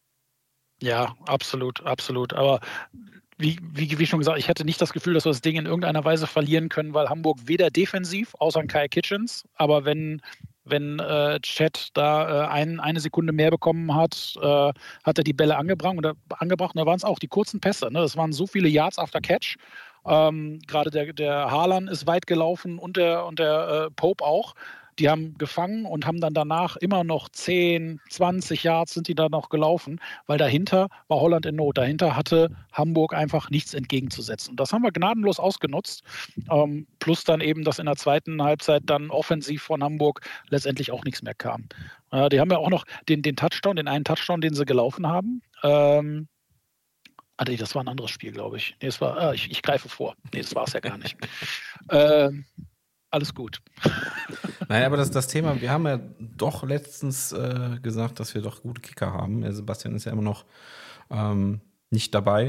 Ja, absolut, absolut. Aber wie, wie, wie schon gesagt, ich hatte nicht das Gefühl, dass wir das Ding in irgendeiner Weise verlieren können, weil Hamburg weder defensiv, außer an Kyle Kitchens, aber wenn, wenn äh, Chet da äh, ein, eine Sekunde mehr bekommen hat, äh, hat er die Bälle angebracht und, angebracht, und da waren es auch die kurzen Pässe. Ne? Das waren so viele Yards after Catch. Ähm, Gerade der, der Haaland ist weit gelaufen und der, und der äh, Pope auch. Die haben gefangen und haben dann danach immer noch zehn, zwanzig Yards sind die da noch gelaufen, weil dahinter war Holland in Not. Dahinter hatte Hamburg einfach nichts entgegenzusetzen. Und das haben wir gnadenlos ausgenutzt. Ähm, plus dann eben, dass in der zweiten Halbzeit dann offensiv von Hamburg letztendlich auch nichts mehr kam. Äh, die haben ja auch noch den, den Touchdown, den einen Touchdown, den sie gelaufen haben. Ähm, Ah, nee, das war ein anderes Spiel, glaube ich. Nee, das war, ah, ich, ich greife vor. Nee, das war es ja gar nicht. ähm, alles gut. Nein, aber das, das Thema, wir haben ja doch letztens äh, gesagt, dass wir doch gute Kicker haben. Der Sebastian ist ja immer noch ähm, nicht dabei,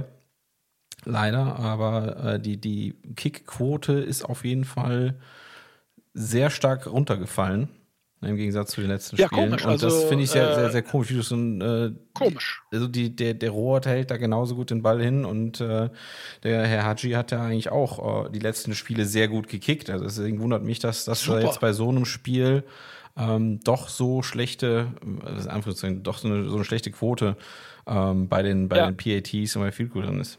leider, aber äh, die, die Kickquote ist auf jeden Fall sehr stark runtergefallen. Im Gegensatz zu den letzten Ja, Spielen. komisch. Und also, das finde ich sehr, äh, sehr, sehr komisch. Wie du so ein, äh, komisch. Also die, der, der Rohrt hält da genauso gut den Ball hin und äh, der Herr Haji hat ja eigentlich auch äh, die letzten Spiele sehr gut gekickt. Also deswegen wundert mich, dass das jetzt bei so einem Spiel ähm, doch so schlechte, also Anführungszeichen, doch so eine, so eine schlechte Quote ähm, bei den, bei ja. den P A Ts und bei Field Goal drin ist.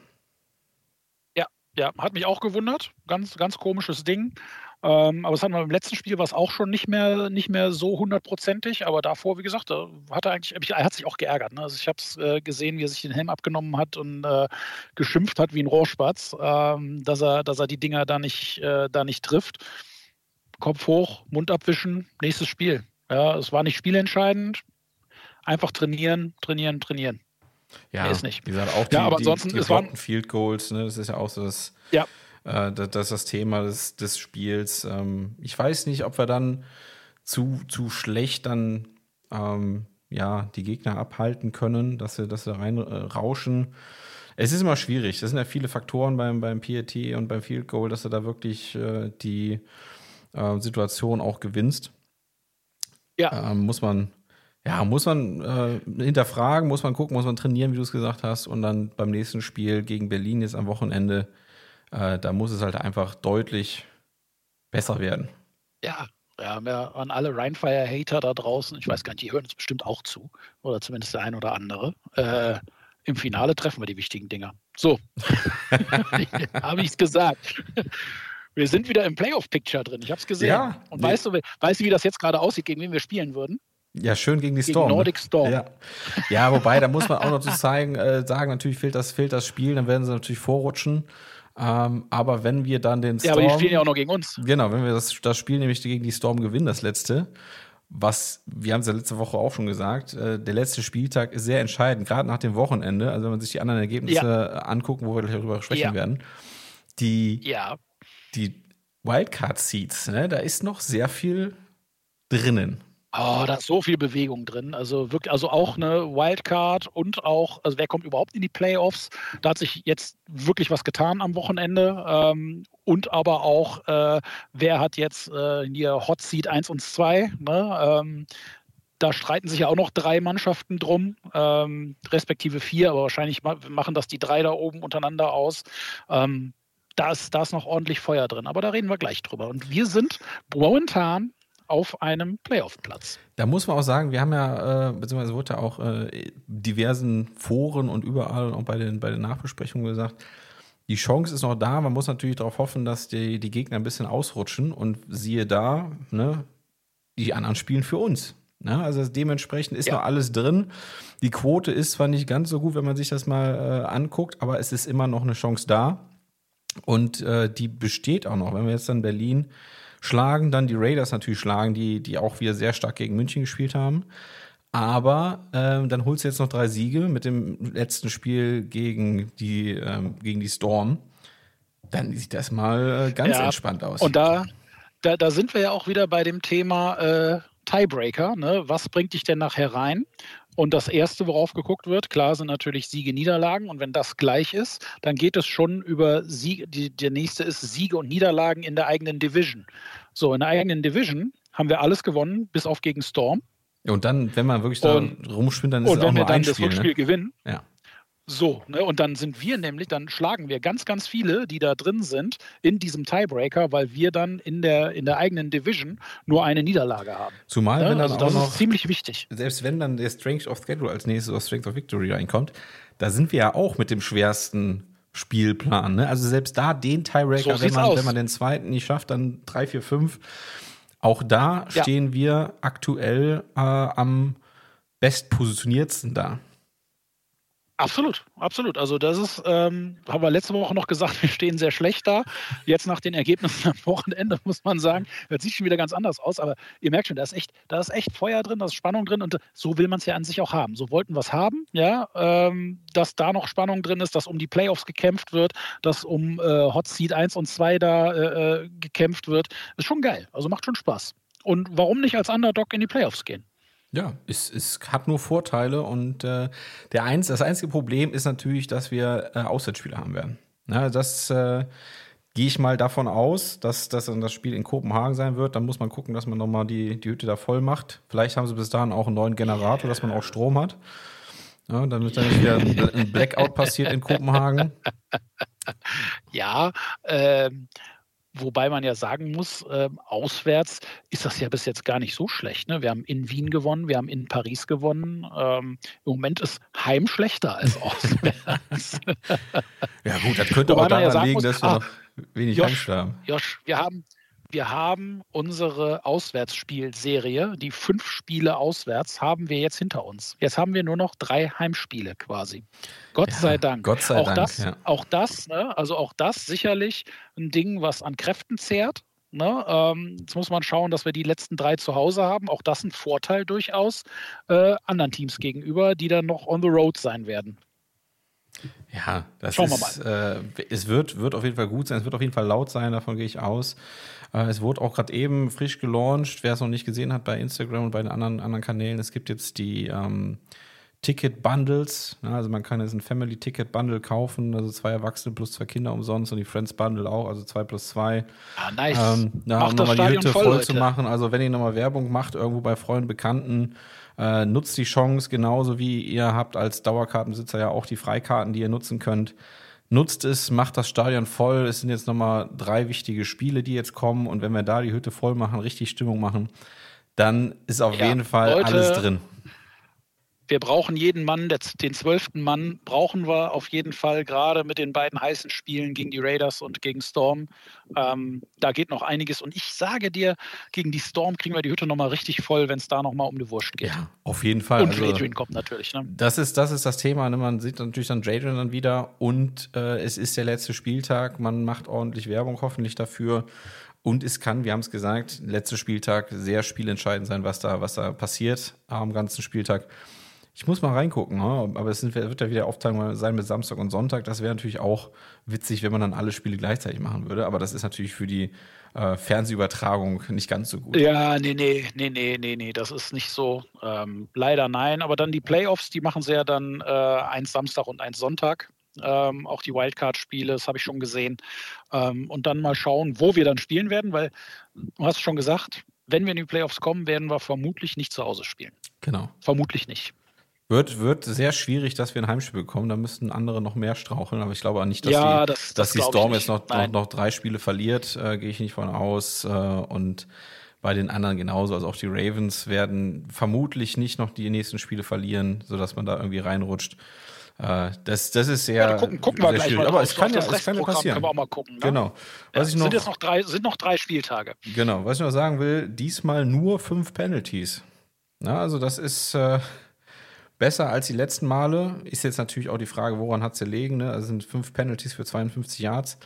Ja, ja, hat mich auch gewundert. Ganz, ganz komisches Ding. Ähm, aber das hatten wir im letzten Spiel, war es auch schon nicht mehr, nicht mehr so hundertprozentig. Aber davor, wie gesagt, da hat er eigentlich, er hat sich auch geärgert. Ne? Also ich habe es äh, gesehen, wie er sich den Helm abgenommen hat und äh, geschimpft hat wie ein Rohrspatz, ähm, dass er, dass er die Dinger da nicht, äh, da nicht trifft. Kopf hoch, Mund abwischen, nächstes Spiel. Ja, es war nicht spielentscheidend. Einfach trainieren, trainieren, trainieren. Ja, ist nicht. wie gesagt, auch die, ja, aber die, ansonsten, die es waren Field Goals, ne, das ist ja auch so das, ja. äh, das, das, das Thema des, des Spiels. Ähm, ich weiß nicht, ob wir dann zu, zu schlecht dann ähm, ja, die Gegner abhalten können, dass sie, dass sie rein äh, rauschen. Es ist immer schwierig. Das sind ja viele Faktoren beim, beim P A T und beim Field Goal, dass du da wirklich äh, die äh, Situation auch gewinnst. Ja. Ähm, muss man Ja, muss man äh, hinterfragen, muss man gucken, muss man trainieren, wie du es gesagt hast. Und dann beim nächsten Spiel gegen Berlin jetzt am Wochenende, äh, da muss es halt einfach deutlich besser werden. Ja, ja, ja, an alle Rheinfire-Hater da draußen, ich weiß gar nicht, die hören uns bestimmt auch zu, oder zumindest der ein oder andere. Äh, Im Finale treffen wir die wichtigen Dinger. So, habe ich es gesagt. Wir sind wieder im Playoff-Picture drin, ich habe es gesehen. Ja, Und weißt du, weißt du, wie das jetzt gerade aussieht, gegen wen wir spielen würden? Ja, schön gegen die Gegen Storm. Nordic Storm. Ja. ja, wobei, da muss man auch noch zu zeigen, äh, sagen, natürlich fehlt das, fehlt das Spiel, dann werden sie natürlich vorrutschen. Ähm, aber wenn wir dann den Storm. Ja, aber die spielen ja auch noch gegen uns. Genau, wenn wir das, das Spiel nämlich gegen die Storm gewinnen, das letzte, was, wir haben es ja letzte Woche auch schon gesagt, äh, der letzte Spieltag ist sehr entscheidend, gerade nach dem Wochenende. Also wenn man sich die anderen Ergebnisse ja. angucken, wo wir gleich darüber sprechen ja. werden, die, ja. die Wildcard-Seeds, ne, da ist noch sehr viel drinnen. Oh, da ist so viel Bewegung drin. Also wirklich, also auch eine Wildcard und auch, also wer kommt überhaupt in die Playoffs? Da hat sich jetzt wirklich was getan am Wochenende. Ähm, und aber auch, äh, wer hat jetzt äh, hier Hot Seat eins und zwei? Ne? Ähm, da streiten sich ja auch noch drei Mannschaften drum, ähm, respektive vier, aber wahrscheinlich machen das die drei da oben untereinander aus. Ähm, da ist, da ist noch ordentlich Feuer drin, aber da reden wir gleich drüber. Und wir sind momentan auf einem Playoff-Platz. Da muss man auch sagen, wir haben ja, äh, beziehungsweise wurde ja auch äh, diversen Foren und überall, auch bei den, bei den Nachbesprechungen gesagt, die Chance ist noch da. Man muss natürlich darauf hoffen, dass die, die Gegner ein bisschen ausrutschen und siehe da, ne, die anderen spielen für uns. Ne? Also dementsprechend ist Ja. noch alles drin. Die Quote ist zwar nicht ganz so gut, wenn man sich das mal äh, anguckt, aber es ist immer noch eine Chance da. Und äh, die besteht auch noch. Wenn wir jetzt dann Berlin schlagen, dann die Raiders natürlich schlagen, die, die auch wieder sehr stark gegen München gespielt haben. Aber ähm, dann holst du jetzt noch drei Siege mit dem letzten Spiel gegen die, ähm, gegen die Storm. Dann sieht das mal äh, ganz Ja, entspannt aus. Und da, da, da sind wir ja auch wieder bei dem Thema äh, Tiebreaker. Ne? Was bringt dich denn nachher rein? Und das Erste, worauf geguckt wird, klar, sind natürlich Siege, Niederlagen. Und wenn das gleich ist, dann geht es schon über Siege. Die, der nächste ist Siege und Niederlagen in der eigenen Division. So, in der eigenen Division haben wir alles gewonnen, bis auf gegen Storm. Und dann, wenn man wirklich da Und- rumspinnt, dann ist Und es auch wenn wir nur dann ein das Spiel. Rückspiel Ne? gewinnen, Ja. so, ne, und dann sind wir nämlich, dann schlagen wir ganz, ganz viele, die da drin sind, in diesem Tiebreaker, weil wir dann in der, in der eigenen Division nur eine Niederlage haben. Zumal, Ne? wenn dann Also auch das noch ist ziemlich wichtig. selbst wenn dann der Strength of Schedule als nächstes oder Strength of Victory reinkommt, da sind wir ja auch mit dem schwersten Spielplan. Ne? Also selbst da den Tiebreaker, So wenn, sieht's man, aus. wenn man den zweiten nicht schafft, dann drei, vier, fünf. Auch da Ja. stehen wir aktuell äh, am bestpositioniertsten da. Absolut, absolut. Also das ist, ähm, haben wir letzte Woche noch gesagt, wir stehen sehr schlecht da. Jetzt nach den Ergebnissen am Wochenende muss man sagen, das sieht schon wieder ganz anders aus. Aber ihr merkt schon, da ist echt, da ist echt Feuer drin, da ist Spannung drin und so will man es ja an sich auch haben. So wollten wir es haben, ja, ähm, dass da noch Spannung drin ist, dass um die Playoffs gekämpft wird, dass um äh, Hot Seat eins und zwei da äh, gekämpft wird. Ist schon geil. Also macht schon Spaß. Und warum nicht als Underdog in die Playoffs gehen? Ja, es, es hat nur Vorteile und äh, der eins, das einzige Problem ist natürlich, dass wir äh, Auswärtsspiele haben werden. Na, das äh, gehe ich mal davon aus, dass das dann das Spiel in Kopenhagen sein wird. Dann muss man gucken, dass man nochmal die, die Hütte da voll macht. Vielleicht haben sie bis dahin auch einen neuen Generator, dass man auch Strom hat. Ja, damit dann nicht wieder ein, ein Blackout passiert in Kopenhagen. Ja, ähm, wobei man ja sagen muss, ähm, auswärts ist das ja bis jetzt gar nicht so schlecht. Ne? Wir haben in Wien gewonnen, wir haben in Paris gewonnen. Ähm, Im Moment ist Heim schlechter als auswärts. Ja gut, das könnte Wobei auch man ja daran sagen liegen, muss, dass wir ah, noch wenig Josh, Heimspiele haben. Josh, wir haben, wir haben unsere Auswärtsspielserie, die fünf Spiele auswärts, haben wir jetzt hinter uns. Jetzt haben wir nur noch drei Heimspiele quasi. Gott Ja, sei Dank. Gott sei auch Dank, Das, ja. Auch das, ne, also auch das sicherlich ein Ding, was an Kräften zehrt. Ne? Ähm, jetzt muss man schauen, dass wir die letzten drei zu Hause haben. Auch das ein Vorteil durchaus äh, anderen Teams gegenüber, die dann noch on the road sein werden. Ja, das Schauen wir ist, äh, es wird, wird auf jeden Fall gut sein, es wird auf jeden Fall laut sein, davon gehe ich aus. Äh, es wurde auch gerade eben frisch gelauncht, wer es noch nicht gesehen hat bei Instagram und bei den anderen, anderen Kanälen, es gibt jetzt die ähm, Ticket-Bundles, ja, also man kann jetzt ein Family-Ticket-Bundle kaufen, also zwei Erwachsene plus zwei Kinder umsonst und die Friends-Bundle auch, also zwei plus zwei. Ah, nice. Ähm, ja, Macht um das nochmal die Stadion Hütte voll, voll Leute. zu machen. Also wenn ihr nochmal Werbung macht, irgendwo bei Freunden, Bekannten, äh, nutzt die Chance, genauso wie ihr habt als Dauerkartenbesitzer ja auch die Freikarten, die ihr nutzen könnt. Nutzt es, macht das Stadion voll. Es sind jetzt nochmal drei wichtige Spiele, die jetzt kommen. Und wenn wir da die Hütte voll machen, richtig Stimmung machen, dann ist auf Ja, jeden Fall Leute, alles drin. Wir brauchen jeden Mann, den zwölften Mann brauchen wir auf jeden Fall, gerade mit den beiden heißen Spielen gegen die Raiders und gegen Storm. Ähm, da geht noch einiges. Und ich sage dir, gegen die Storm kriegen wir die Hütte nochmal richtig voll, wenn es da nochmal um die Wurst geht. Ja, auf jeden Fall. Und Also, Adrian kommt natürlich. Ne? Das ist, das ist das Thema. Ne? Man sieht natürlich dann Jadrian dann wieder und äh, es ist der letzte Spieltag. Man macht ordentlich Werbung hoffentlich dafür. Und es kann, wir haben es gesagt, letzter Spieltag sehr spielentscheidend sein, was da, was da passiert am ganzen Spieltag. Ich muss mal reingucken, ne? Aber es sind, wird ja wieder Aufteilung sein mit Samstag und Sonntag. Das wäre natürlich auch witzig, wenn man dann alle Spiele gleichzeitig machen würde. Aber das ist natürlich für die äh, Fernsehübertragung nicht ganz so gut. Ja, nee, nee, nee, nee, nee, nee, das ist nicht so. Ähm, leider nein. Aber dann die Playoffs, die machen sie ja dann äh, eins Samstag und eins Sonntag. Ähm, auch die Wildcard-Spiele, das habe ich schon gesehen. Ähm, und dann mal schauen, wo wir dann spielen werden, weil du hast schon gesagt, wenn wir in die Playoffs kommen, werden wir vermutlich nicht zu Hause spielen. Genau. Vermutlich nicht. Wird, wird sehr schwierig, dass wir ein Heimspiel bekommen. Da müssten andere noch mehr straucheln. Aber ich glaube auch nicht, dass, Ja, die, das- das dass die glaub ich Storm nicht. jetzt noch, noch, Nein. noch drei Spiele verliert. Äh, gehe ich nicht von aus. Äh, und bei den anderen genauso. Also auch die Ravens werden vermutlich nicht noch die nächsten Spiele verlieren, sodass man da irgendwie reinrutscht. Äh, das, das ist sehr, ja, gucken, gucken wir sehr gleich schwierig. mal Aber drauf. es kann, ja, das es kann ja passieren. Können wir auch mal gucken. Ne? Genau. Was Ja, ich noch, sind jetzt noch drei, sind noch drei Spieltage. Genau. Was ich noch sagen will, diesmal nur fünf Penalties. Na, also das ist äh, besser als die letzten Male. Ist jetzt natürlich auch die Frage, woran hat es gelegen. Ne? Also sind fünf Penalties für zweiundfünfzig Yards.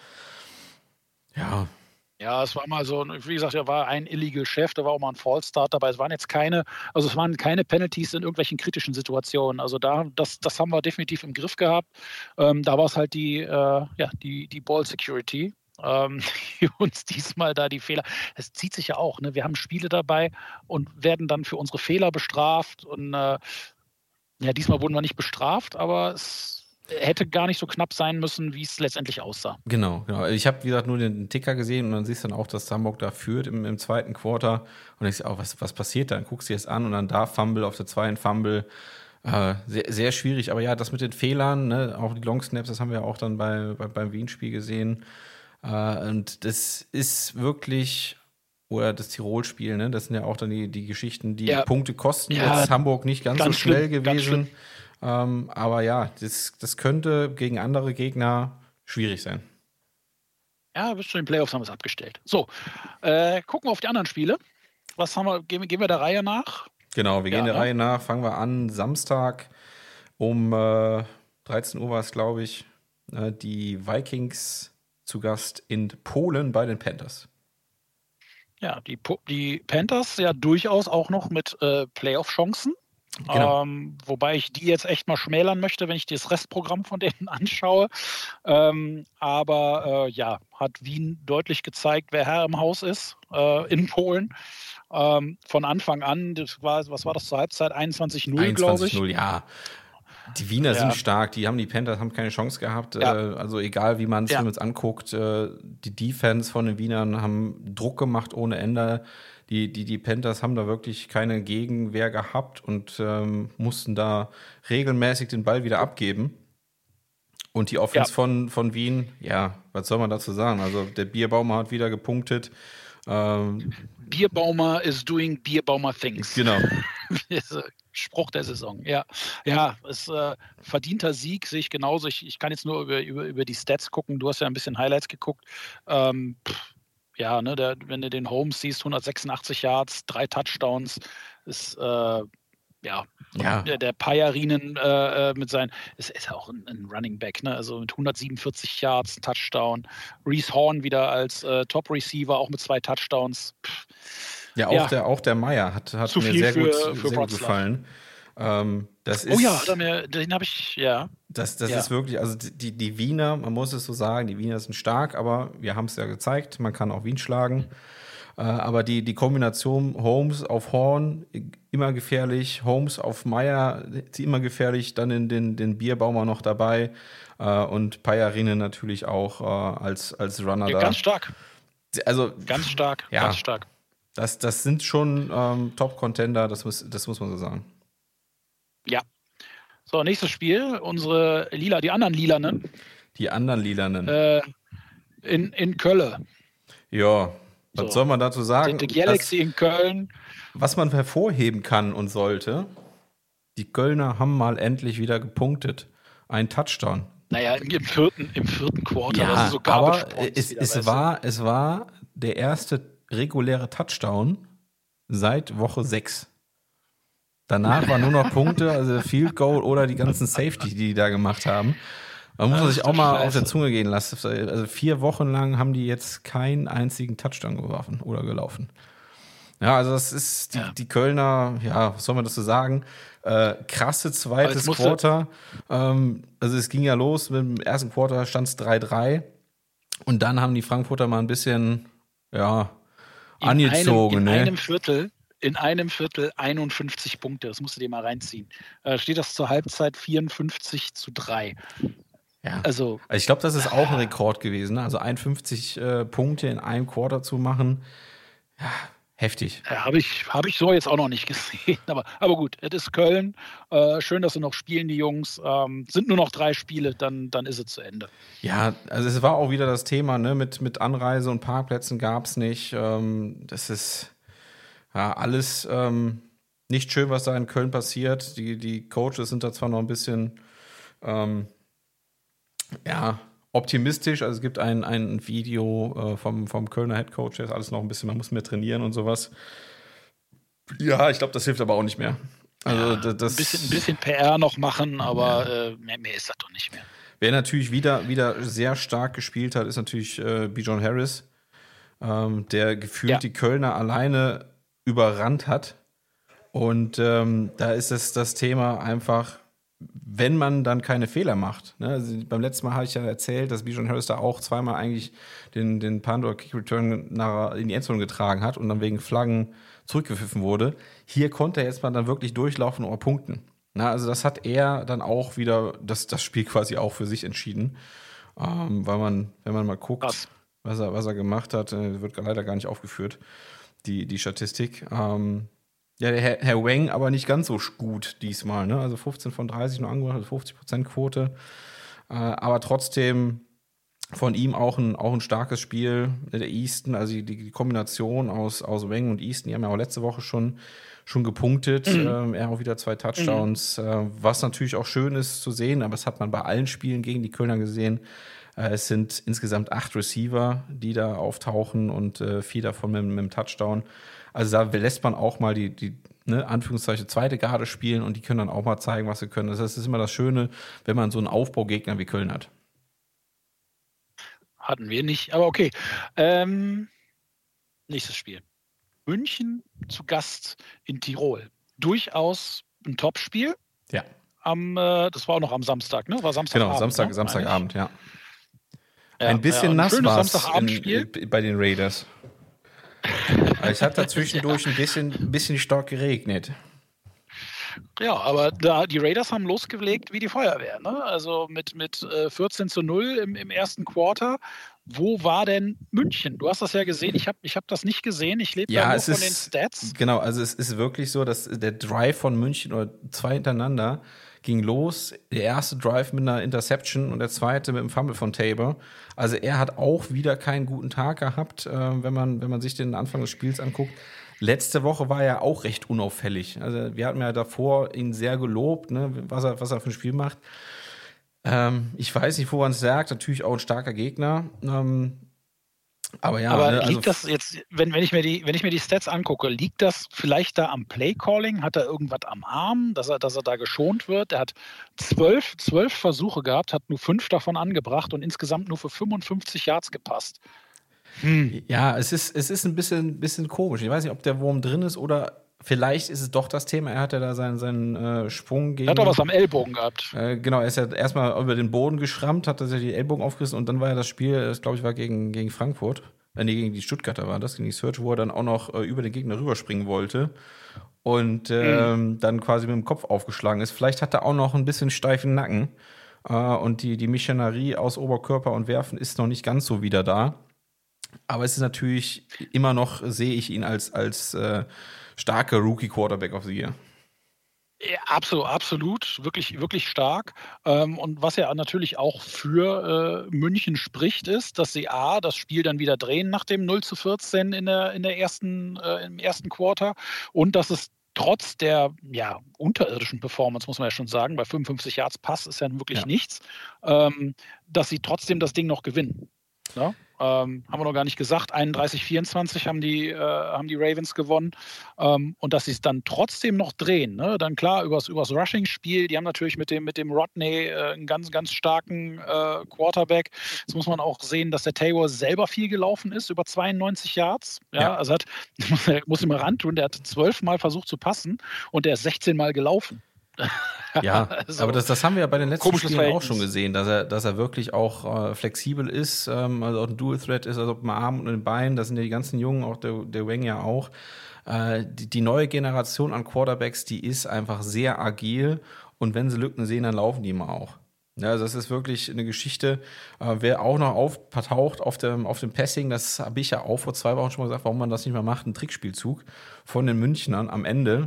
Ja. Ja, es war mal so, wie gesagt, da war ein illegal Chef, da war auch mal ein Fallstart dabei. Es waren jetzt keine, also es waren keine Penalties in irgendwelchen kritischen Situationen. Also da, das, das haben wir definitiv im Griff gehabt. Ähm, da war es halt die, äh, ja, die, die Ball Security, ähm, die uns diesmal da die Fehler. Es zieht sich ja auch, ne? Wir haben Spiele dabei und werden dann für unsere Fehler bestraft. Und äh, ja, diesmal wurden wir nicht bestraft, aber es hätte gar nicht so knapp sein müssen, wie es letztendlich aussah. Genau, genau. Ich habe, wie gesagt, nur den Ticker gesehen und dann siehst du dann auch, dass Hamburg da führt im, im zweiten Quarter. Und ich sage, oh, was, was passiert da? Dann guckst du dir das an und dann da Fumble auf der zweiten Fumble. Äh, sehr, sehr schwierig. Aber ja, das mit den Fehlern, ne, auch die Long Snaps, das haben wir auch dann bei, bei, beim Wien-Spiel gesehen. Äh, und das ist wirklich, oder das Tirol-Spiel, ne, das sind ja auch dann die, die Geschichten, die ja. Punkte kosten. Ja, Jetzt Hamburg nicht ganz, ganz so schnell schlimm, gewesen. Ähm, aber ja, das, das könnte gegen andere Gegner schwierig sein. Ja, bis zu den Playoffs haben wir es abgestellt. So, äh, gucken wir auf die anderen Spiele. Was haben wir, gehen, gehen wir der Reihe nach? Genau, wir Ja, gehen der ne? Reihe nach. Fangen wir an. Samstag um äh, dreizehn Uhr war es, glaube ich, äh, die Vikings zu Gast in Polen bei den Panthers. Ja, die, die Panthers ja durchaus auch noch mit äh, Playoff-Chancen. Genau. Ähm, wobei ich die jetzt echt mal schmälern möchte, wenn ich das Restprogramm von denen anschaue. Ähm, aber äh, ja, hat Wien deutlich gezeigt, wer Herr im Haus ist äh, in Polen. Ähm, von Anfang an, das war, was war das zur Halbzeit? einundzwanzig null, glaube ich. einundzwanzig null, ja. Die Wiener ja. sind stark, die haben die Panthers haben keine Chance gehabt. Ja. Äh, also egal, wie man es ja. anguckt, äh, die Defense von den Wienern haben Druck gemacht ohne Ende. Die, die, die Panthers haben da wirklich keine Gegenwehr gehabt und ähm, mussten da regelmäßig den Ball wieder abgeben. Und die Offense ja. von, von Wien, ja, was soll man dazu sagen? Also der Bierbaumer hat wieder gepunktet. Ähm, Bierbaumer is doing Bierbaumer things. Genau. Spruch der Saison, ja. Ja, es äh, verdienter Sieg, sehe ich genauso. Ich, ich kann jetzt nur über, über, über die Stats gucken. Du hast ja ein bisschen Highlights geguckt. Ähm, pff, ja, ne, der, wenn du den Holmes siehst, hundertsechsundachtzig Yards, drei Touchdowns, ist äh, ja, ja. der, der Pajarinen äh, mit seinen, ist, ist ja auch ein, ein Running Back, ne? Also mit hundertsiebenundvierzig Yards, Touchdown. Reese Horn wieder als äh, Top Receiver, auch mit zwei Touchdowns. Pff. Ja, auch, ja. Der, auch der Meier hat, hat mir sehr, für, gut, für sehr gut gefallen. Ähm, das oh ist, ja, hat er mir, den habe ich, ja. Das, das ja. ist wirklich, also die, die Wiener, man muss es so sagen, die Wiener sind stark, aber wir haben es ja gezeigt, man kann auch Wien schlagen. Äh, aber die, die Kombination Holmes auf Horn, immer gefährlich, Holmes auf Meier, immer gefährlich, dann in den, den Bierbaumer noch dabei äh, und Pajarinen natürlich auch äh, als, als Runner ja, da. Ganz stark. Also, ganz stark, ja, ganz stark. Das, das sind schon ähm, Top-Contender, das muss, das muss man so sagen. Ja. So, nächstes Spiel, unsere Lila, die anderen Lilanen. Die anderen Lilanen. Äh, in, in Köln. Ja, was so. soll man dazu sagen? Die, die Galaxy das, in Köln. Was man hervorheben kann und sollte, die Kölner haben mal endlich wieder gepunktet. Ein Touchdown. Naja, im vierten, im vierten Quarter. Ja, also so aber es, wieder, es, war, es war der erste reguläre Touchdown seit Woche sechs. Danach waren nur noch Punkte, also Field Goal oder die ganzen Safety, die die da gemacht haben. Man muss sich auch mal Scheiße. auf der Zunge gehen lassen. Also vier Wochen lang haben die jetzt keinen einzigen Touchdown geworfen oder gelaufen. Ja, also das ist die, ja. die Kölner, ja, was soll man dazu sagen? Äh, krasse zweites Quarter. Ähm, also es ging ja los, mit dem ersten Quarter stand es drei drei und dann haben die Frankfurter mal ein bisschen, ja, in angezogen. Einem, in ne? einem Viertel, in einem Viertel einundfünfzig Punkte, das musst du dir mal reinziehen. Äh, steht das zur Halbzeit vierundfünfzig zu drei. Ja. Also, ich glaube, das ist auch ein Rekord gewesen, ne? Also einundfünfzig äh, Punkte in einem Quarter zu machen. Ja, heftig. Ja, habe ich, hab ich so jetzt auch noch nicht gesehen. Aber, aber gut, es ist Köln. Äh, schön, dass sie noch spielen, die Jungs. Ähm, sind nur noch drei Spiele, dann, dann ist es zu Ende. Ja, also es war auch wieder das Thema, ne? Mit, mit Anreise und Parkplätzen gab es nicht. Ähm, das ist, Ja, alles ähm, nicht schön, was da in Köln passiert. Die, die Coaches sind da zwar noch ein bisschen ähm, ja, optimistisch. Also es gibt ein, ein Video äh, vom, vom Kölner Headcoach, der ist alles noch ein bisschen, man muss mehr trainieren und sowas. Ja, ich glaube, das hilft aber auch nicht mehr. Also Ja, das ein bisschen, ein bisschen P R noch machen, aber ja. äh, mehr, mehr ist das doch nicht mehr. Wer natürlich wieder, wieder sehr stark gespielt hat, ist natürlich äh, Bijan Harris, ähm, der gefühlt ja. die Kölner alleine überrannt hat. Und ähm, da ist es das Thema einfach, wenn man dann keine Fehler macht. Ne? Also beim letzten Mal habe ich ja erzählt, dass Bijan Harris da auch zweimal eigentlich den, den Punt oder Kick Return nach, in die Endzone getragen hat und dann wegen Flaggen zurückgepfiffen wurde. Hier konnte er jetzt mal dann wirklich durchlaufen oder punkten. Na, also das hat er dann auch wieder, das, das Spiel quasi auch für sich entschieden. Ähm, weil man, wenn man mal guckt, was, was, er, was er gemacht hat, äh, wird leider gar nicht aufgeführt, die, die Statistik. Ähm, ja, der Herr, Herr Weng aber nicht ganz so gut diesmal. Ne? Also fünfzehn von dreißig nur angebracht, also fünfzig Prozent Quote. Äh, aber trotzdem von ihm auch ein, auch ein starkes Spiel. Der Easton, also die, die Kombination aus, aus Weng und Easton, die haben ja auch letzte Woche schon schon gepunktet, mhm. ähm, er auch wieder zwei Touchdowns, mhm. äh, was natürlich auch schön ist zu sehen, aber das hat man bei allen Spielen gegen die Kölner gesehen. Äh, es sind insgesamt acht Receiver, die da auftauchen und äh, vier davon mit, mit einem Touchdown. Also da lässt man auch mal die, die ne, Anführungszeichen zweite Garde spielen und die können dann auch mal zeigen, was sie können. Das heißt, es ist immer das Schöne, wenn man so einen Aufbaugegner wie Köln hat. Hatten wir nicht, aber okay. Ähm, nächstes Spiel. München zu Gast in Tirol. Durchaus ein Topspiel. Ja. Am, äh, das war auch noch am Samstag, ne? War Samstagabend. Genau, Samstag, ne? Samstagabend, ja. ja. Ein bisschen ja, ein nass war es bei den Raiders. Es hat da zwischendurch ja. ein bisschen, ein bisschen stark geregnet. Ja, aber da, die Raiders haben losgelegt wie die Feuerwehr, ne? Also mit, mit äh, vierzehn zu null im, im ersten Quarter. Wo war denn München? Du hast das ja gesehen, ich habe ich hab das nicht gesehen, ich lebe ja, ja nur von ist, den Stats. Genau, also es ist wirklich so, dass der Drive von München oder zwei hintereinander ging los. Der erste Drive mit einer Interception und der zweite mit einem Fumble von Tabor. Also er hat auch wieder keinen guten Tag gehabt, äh, wenn man, wenn man sich den Anfang des Spiels anguckt. Letzte Woche war er auch recht unauffällig. Also wir hatten ja davor ihn sehr gelobt, ne, was er, was er für ein Spiel macht. Ähm, ich weiß nicht, woran es sagt. Natürlich auch ein starker Gegner. Ähm, aber ja. Aber ne, liegt also das jetzt, wenn, wenn, ich mir die, wenn ich mir die Stats angucke, liegt das vielleicht da am Playcalling? Hat er irgendwas am Arm, dass er, dass er da geschont wird? Er hat zwölf, zwölf Versuche gehabt, hat nur fünf davon angebracht und insgesamt nur für fünfundfünfzig Yards gepasst. Hm. Ja, es ist, es ist ein bisschen, bisschen komisch. Ich weiß nicht, ob der Wurm drin ist oder vielleicht ist es doch das Thema. Er hat ja da seinen, seinen äh, Sprung gegen. Er hat doch was am Ellbogen gehabt. Äh, genau, er ist ja erstmal über den Boden geschrammt, hat er die Ellbogen aufgerissen und dann war ja das Spiel, das glaube ich war gegen, gegen Frankfurt. Äh, nee, gegen die Stuttgarter war das, gegen die Search, wo er dann auch noch äh, über den Gegner rüberspringen wollte und ähm, mhm. dann quasi mit dem Kopf aufgeschlagen ist. Vielleicht hat er auch noch ein bisschen steifen Nacken äh, und die, die Missionarie aus Oberkörper und Werfen ist noch nicht ganz so wieder da. Aber es ist natürlich immer noch, sehe ich ihn als, als äh, starker Rookie-Quarterback of the Year. Ja, absolut, absolut, wirklich, wirklich stark. Ähm, und was ja natürlich auch für äh, München spricht, ist, dass sie A, das Spiel dann wieder drehen nach dem null zu vierzehn in der, in der ersten, äh, im ersten Quarter und dass es trotz der ja, unterirdischen Performance, muss man ja schon sagen, bei fünfundfünfzig Yards Pass ist ja wirklich ja. nichts, ähm, dass sie trotzdem das Ding noch gewinnen. Ja? Ähm, haben wir noch gar nicht gesagt, einunddreißig vierundzwanzig haben die, äh, haben die Ravens gewonnen ähm, und dass sie es dann trotzdem noch drehen, ne? Dann klar, übers, übers Rushing-Spiel, die haben natürlich mit dem, mit dem Rodney äh, einen ganz, ganz starken äh, Quarterback. Jetzt muss man auch sehen, dass der Tabor selber viel gelaufen ist, über zweiundneunzig Yards, ja, ja. Also hat, muss ich mal ran tun, der hat zwölf Mal versucht zu passen und der ist sechzehn Mal gelaufen. Ja, also, aber das, das haben wir ja bei den letzten Spielen auch schon gesehen, dass er, dass er wirklich auch äh, flexibel ist, ähm, also auch ein Dual-Threat ist, also mit dem Arm und den Beinen, das sind ja die ganzen Jungen, auch der, der Weng ja auch. Äh, die, die neue Generation an Quarterbacks, die ist einfach sehr agil und wenn sie Lücken sehen, dann laufen die immer auch. Ja, also das ist wirklich eine Geschichte. Äh, wer auch noch auftaucht auf dem, auf dem Passing, das habe ich ja auch vor zwei Wochen schon mal gesagt, warum man das nicht mehr macht, ein Trickspielzug von den Münchnern am Ende.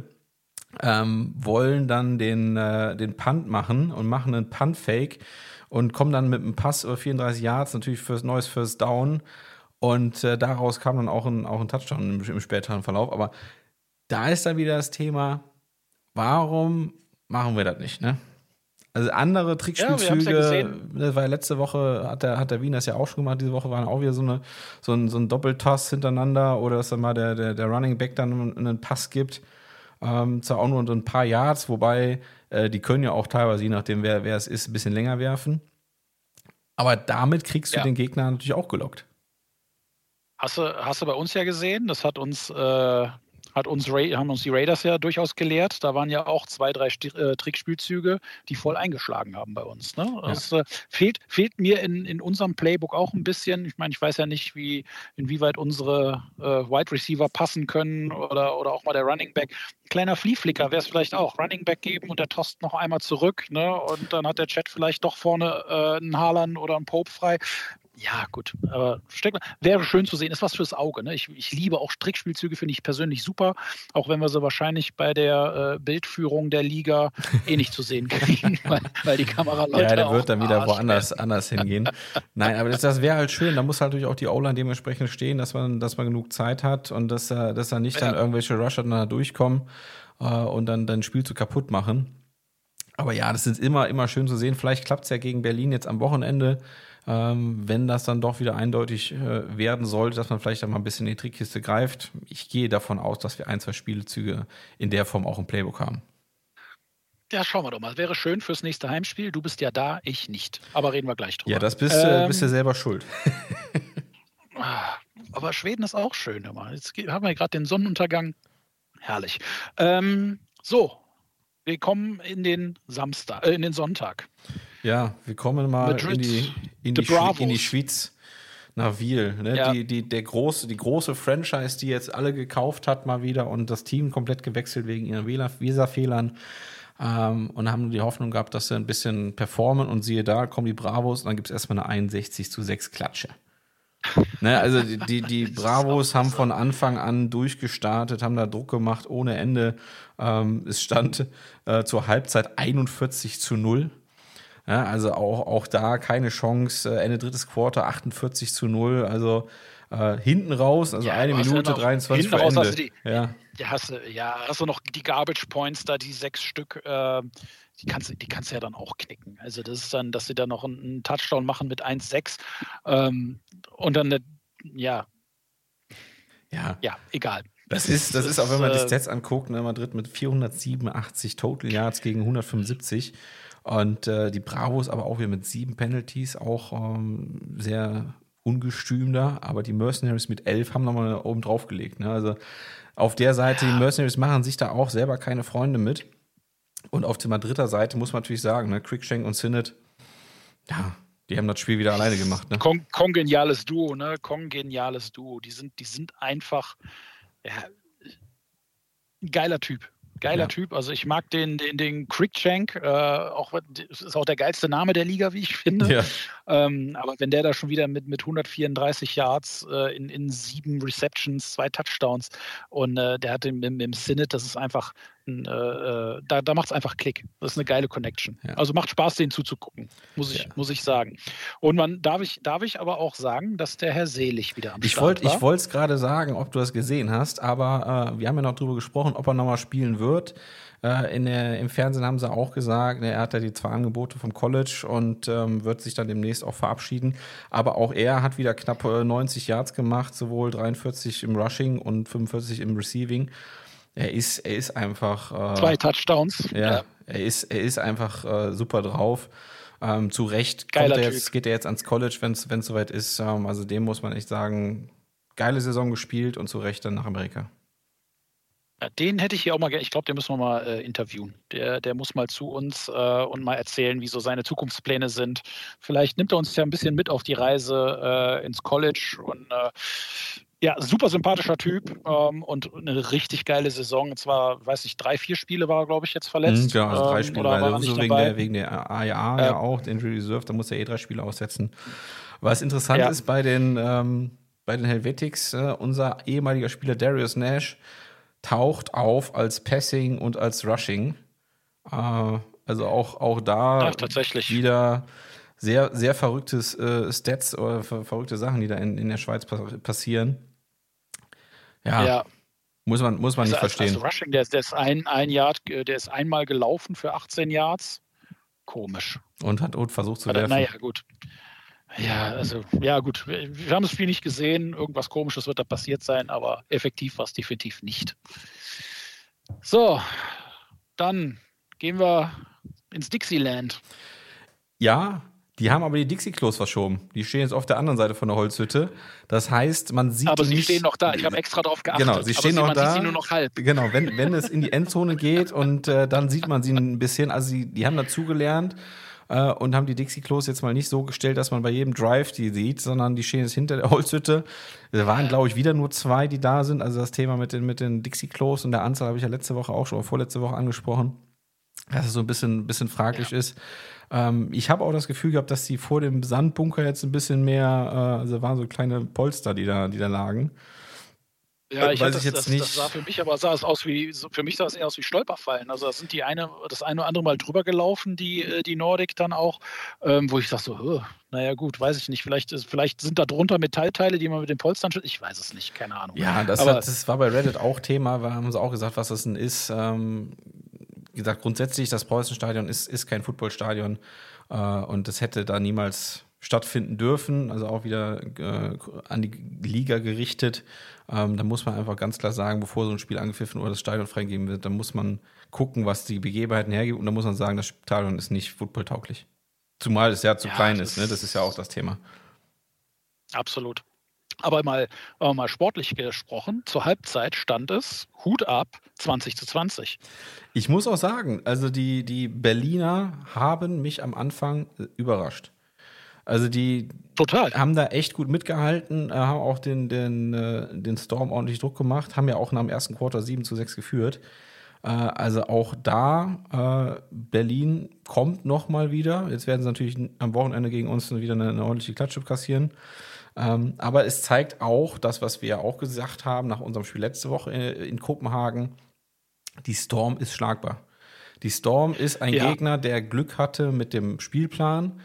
Ähm, wollen dann den, äh, den Punt machen und machen einen Punt-Fake und kommen dann mit einem Pass über vierunddreißig Yards, natürlich fürs neues First Down und äh, daraus kam dann auch ein, auch ein Touchdown im, im späteren Verlauf, aber da ist dann wieder das Thema, warum machen wir das nicht, ne? Also andere Trickspielzüge, ja, das war ja letzte Woche, hat der, hat der Wien das ja auch schon gemacht, diese Woche waren auch wieder so, eine, so ein, so ein Doppeltoss hintereinander oder dass dann mal der, der, der Running Back dann einen Pass gibt, ähm, zwar auch nur ein paar Yards, wobei äh, die können ja auch teilweise, je nachdem wer, wer es ist, ein bisschen länger werfen. Aber damit kriegst du Ja. den Gegner natürlich auch gelockt. Hast du, hast du bei uns ja gesehen, das hat uns, äh, hat uns haben uns die Raiders ja durchaus gelehrt. Da waren ja auch zwei, drei St- äh, Trickspielzüge, die voll eingeschlagen haben bei uns. Ne? Das äh, fehlt, fehlt mir in, in unserem Playbook auch ein bisschen. Ich meine, ich weiß ja nicht, wie, inwieweit unsere äh, Wide Receiver passen können oder, oder auch mal der Running Back. Kleiner Fliehflicker wäre es vielleicht auch. Running Back geben und der tost noch einmal zurück. Ne? Und dann hat der Chat vielleicht doch vorne äh, einen Haaland oder einen Pope frei. Ja, gut, aber steck mal, wäre schön zu sehen, ist was fürs Auge. Ne? Ich, ich liebe auch Trickspielzüge, finde ich persönlich super, auch wenn wir sie wahrscheinlich bei der äh, Bildführung der Liga eh nicht zu sehen kriegen, weil, weil die Kameraleute. Ja, der auch wird dann wieder Arsch woanders anders hingehen. Nein, aber das, das wäre halt schön. Da muss halt natürlich auch die O-Line dementsprechend stehen, dass man, dass man genug Zeit hat und dass da, dass da nicht ja. dann irgendwelche Rusher dann da durchkommen äh, und dann dein Spiel zu kaputt machen. Aber ja, das ist immer, immer schön zu sehen. Vielleicht klappt es ja gegen Berlin jetzt am Wochenende. Ähm, wenn das dann doch wieder eindeutig äh, werden sollte, dass man vielleicht dann mal ein bisschen in die Trickkiste greift. Ich gehe davon aus, dass wir ein, zwei Spielzüge in der Form auch im Playbook haben. Ja, schauen wir doch mal. Wäre schön fürs nächste Heimspiel. Du bist ja da, ich nicht. Aber reden wir gleich drüber. Ja, das bist, ähm, bist du selber schuld. Aber Schweden ist auch schön. Immer. Jetzt haben wir gerade den Sonnenuntergang. Herrlich. Ähm, so, wir kommen in den Samstag, äh, in den Sonntag. Ja, wir kommen mal in die, in, die Schwe- in die Schweiz, nach Wiel. Ne? Ja. Die, die, der große, die große Franchise, die jetzt alle gekauft hat mal wieder und das Team komplett gewechselt wegen ihren Visa-Fehlern. Ähm, und haben die Hoffnung gehabt, dass sie ein bisschen performen und siehe da, kommen die Bravos und dann gibt es erstmal eine einundsechzig zu sechs Klatsche. Ne, also die, die, die Bravos haben von Anfang an durchgestartet, haben da Druck gemacht ohne Ende. Ähm, es stand äh, zur Halbzeit einundvierzig zu null. Ja, also auch, auch da keine Chance. Ende drittes Quarter achtundvierzig zu null. Also äh, hinten raus, also ja, eine Minute noch, dreiundzwanzig vor Ende. Hast du die, ja. Ja, hast du, ja, hast du noch die Garbage Points da, die sechs Stück, äh, die kannst, die kannst du ja dann auch knicken. Also das ist dann, dass sie da noch einen, einen Touchdown machen mit eins sechs ähm, und dann, eine, ja, ja, ja, egal. Das ist, das ist auch, wenn man die Stats anguckt, ne, Madrid mit vierhundertsiebenundachtzig Total Yards gegen hundertfünfundsiebzig. Und äh, die Bravos aber auch wieder mit sieben Penalties, auch ähm, sehr ungestüm da. Aber die Mercenaries mit elf haben nochmal oben drauf gelegt. Ne? Also auf der Seite, ja. Die Mercenaries machen sich da auch selber keine Freunde mit. Und auf der Madrider Seite muss man natürlich sagen, ne, Cruikshank und Sinnott, ja, die haben das Spiel wieder alleine gemacht. Ne? Kon- kongeniales Duo, ne? Kongeniales Duo. Die sind, die sind einfach, ja, ein geiler Typ. Geiler ja. Typ, also ich mag den, den, den Cruikshank, äh, auch, das ist auch der geilste Name der Liga, wie ich finde. Ja. Ähm, aber wenn der da schon wieder mit, mit hundertvierunddreißig Yards äh, in, in sieben Receptions, zwei Touchdowns und äh, der hat im, im, im Sinnott, das ist einfach, ein, äh, da, da macht es einfach Klick. Das ist eine geile Connection. Ja. Also macht Spaß, den zuzugucken, muss ich, ja. muss ich sagen. Und man darf ich, darf ich aber auch sagen, dass der Herr Selig wieder am ich Start wollt, war. Ich wollte es gerade sagen, ob du das gesehen hast, aber äh, wir haben ja noch drüber gesprochen, ob er nochmal spielen wird. Äh, in der, im Fernsehen haben sie auch gesagt, er hat ja die zwei Angebote vom College und ähm, wird sich dann demnächst auch verabschieden. Aber auch er hat wieder knapp äh, neunzig Yards gemacht, sowohl dreiundvierzig im Rushing und fünfundvierzig im Receiving. Er ist, er ist einfach. Äh, Zwei Touchdowns. Ja, ja, er ist, er ist einfach äh, super drauf. Ähm, zu Recht kommt er jetzt, geht er jetzt ans College, wenn es soweit ist. Ähm, also dem muss man echt sagen, geile Saison gespielt und zu Recht dann nach Amerika. Ja, den hätte ich hier auch mal, ich glaube, den müssen wir mal äh, interviewen. Der, der muss mal zu uns äh, und mal erzählen, wie so seine Zukunftspläne sind. Vielleicht nimmt er uns ja ein bisschen mit auf die Reise äh, ins College und äh, ja, super sympathischer Typ ähm, und eine richtig geile Saison. Und zwar, weiß ich, drei, vier Spiele war er, glaube ich, jetzt verletzt. Mhm, ja, also drei Spiele, ähm, weil so wegen der, wegen der A I A äh, ja auch, den Injury Reserve, da muss er eh drei Spiele aussetzen. Was interessant ja. ist bei den, ähm, bei den Helvetics, äh, unser ehemaliger Spieler Darius Nash taucht auf als Passing und als Rushing. Äh, also auch, auch da Ach, tatsächlich. wieder sehr, sehr verrücktes äh, Stats oder ver- verrückte Sachen, die da in, in der Schweiz passieren. Ja. ja. Muss man, muss man also, nicht verstehen. Also Rushing, der, der ist ein, ein Yard, der ist einmal gelaufen für achtzehn Yards. Komisch. Und hat und versucht zu Aber, werfen. naja, gut. Ja, also, ja, gut. Wir, wir haben das Spiel nicht gesehen. Irgendwas Komisches wird da passiert sein, aber effektiv war es definitiv nicht. So, dann gehen wir ins Dixieland. Ja, die haben aber die Dixie-Klos verschoben. Die stehen jetzt auf der anderen Seite von der Holzhütte. Das heißt, man sieht aber die sie nicht. stehen noch da. Ich habe extra drauf geachtet. Genau, sie stehen aber noch sie, man da. sieht sie nur noch halb. Genau, wenn, wenn es in die Endzone geht und äh, dann sieht man sie ein bisschen. Also sie, die haben dazugelernt äh, und haben die Dixie-Klos jetzt mal nicht so gestellt, dass man bei jedem Drive die sieht, sondern die stehen jetzt hinter der Holzhütte. Da waren, glaube ich, wieder nur zwei, die da sind. Also das Thema mit den, mit den Dixie-Klos und der Anzahl habe ich ja letzte Woche auch schon, oder vorletzte Woche angesprochen, dass es so ein bisschen, bisschen fraglich ja. ist. Ähm, ich habe auch das Gefühl gehabt, dass die vor dem Sandbunker jetzt ein bisschen mehr, äh, also waren so kleine Polster, die da, die da lagen. Ja, ich Weiß das, ich jetzt das, nicht. das sah für mich aber sah es aus wie, für mich sah es eher aus wie Stolperfallen. Also da sind die eine, das eine oder andere Mal drüber gelaufen, die, die Nordic dann auch, ähm, wo ich dachte so, oh, naja gut, weiß ich nicht, vielleicht, ist, vielleicht sind da drunter Metallteile, die man mit den Polstern schützt, ich weiß es nicht, keine Ahnung. Ja, das, aber, hat, das war bei Reddit auch Thema, weil haben sie auch gesagt, was das denn ist. Ähm, wie gesagt, grundsätzlich, das Preußenstadion ist, ist kein Footballstadion äh, und das hätte da niemals stattfinden dürfen, also auch wieder äh, an die Liga gerichtet. Ähm, da muss man einfach ganz klar sagen, bevor so ein Spiel angepfiffen oder das Stadion freigegeben wird, dann muss man gucken, was die Begebenheiten hergeben und dann muss man sagen, das Stadion ist nicht footballtauglich. Zumal es ja zu ja, klein ist, ne? Das ist ja auch das Thema. Absolut. Aber mal, aber mal sportlich gesprochen, zur Halbzeit stand es, Hut ab, zwanzig zu zwanzig. Ich muss auch sagen, also die, die Berliner haben mich am Anfang überrascht. Also die Total. haben da echt gut mitgehalten, äh, haben auch den, den, äh, den Storm ordentlich Druck gemacht, haben ja auch nach dem ersten Quarter sieben zu sechs geführt. Äh, also auch da, äh, Berlin kommt noch mal wieder. Jetzt werden sie natürlich am Wochenende gegen uns wieder eine, eine ordentliche Klatsche kassieren. Ähm, aber es zeigt auch das, was wir ja auch gesagt haben nach unserem Spiel letzte Woche in, in Kopenhagen, die Storm ist schlagbar. Die Storm ist ein ja. Gegner, der Glück hatte mit dem Spielplan.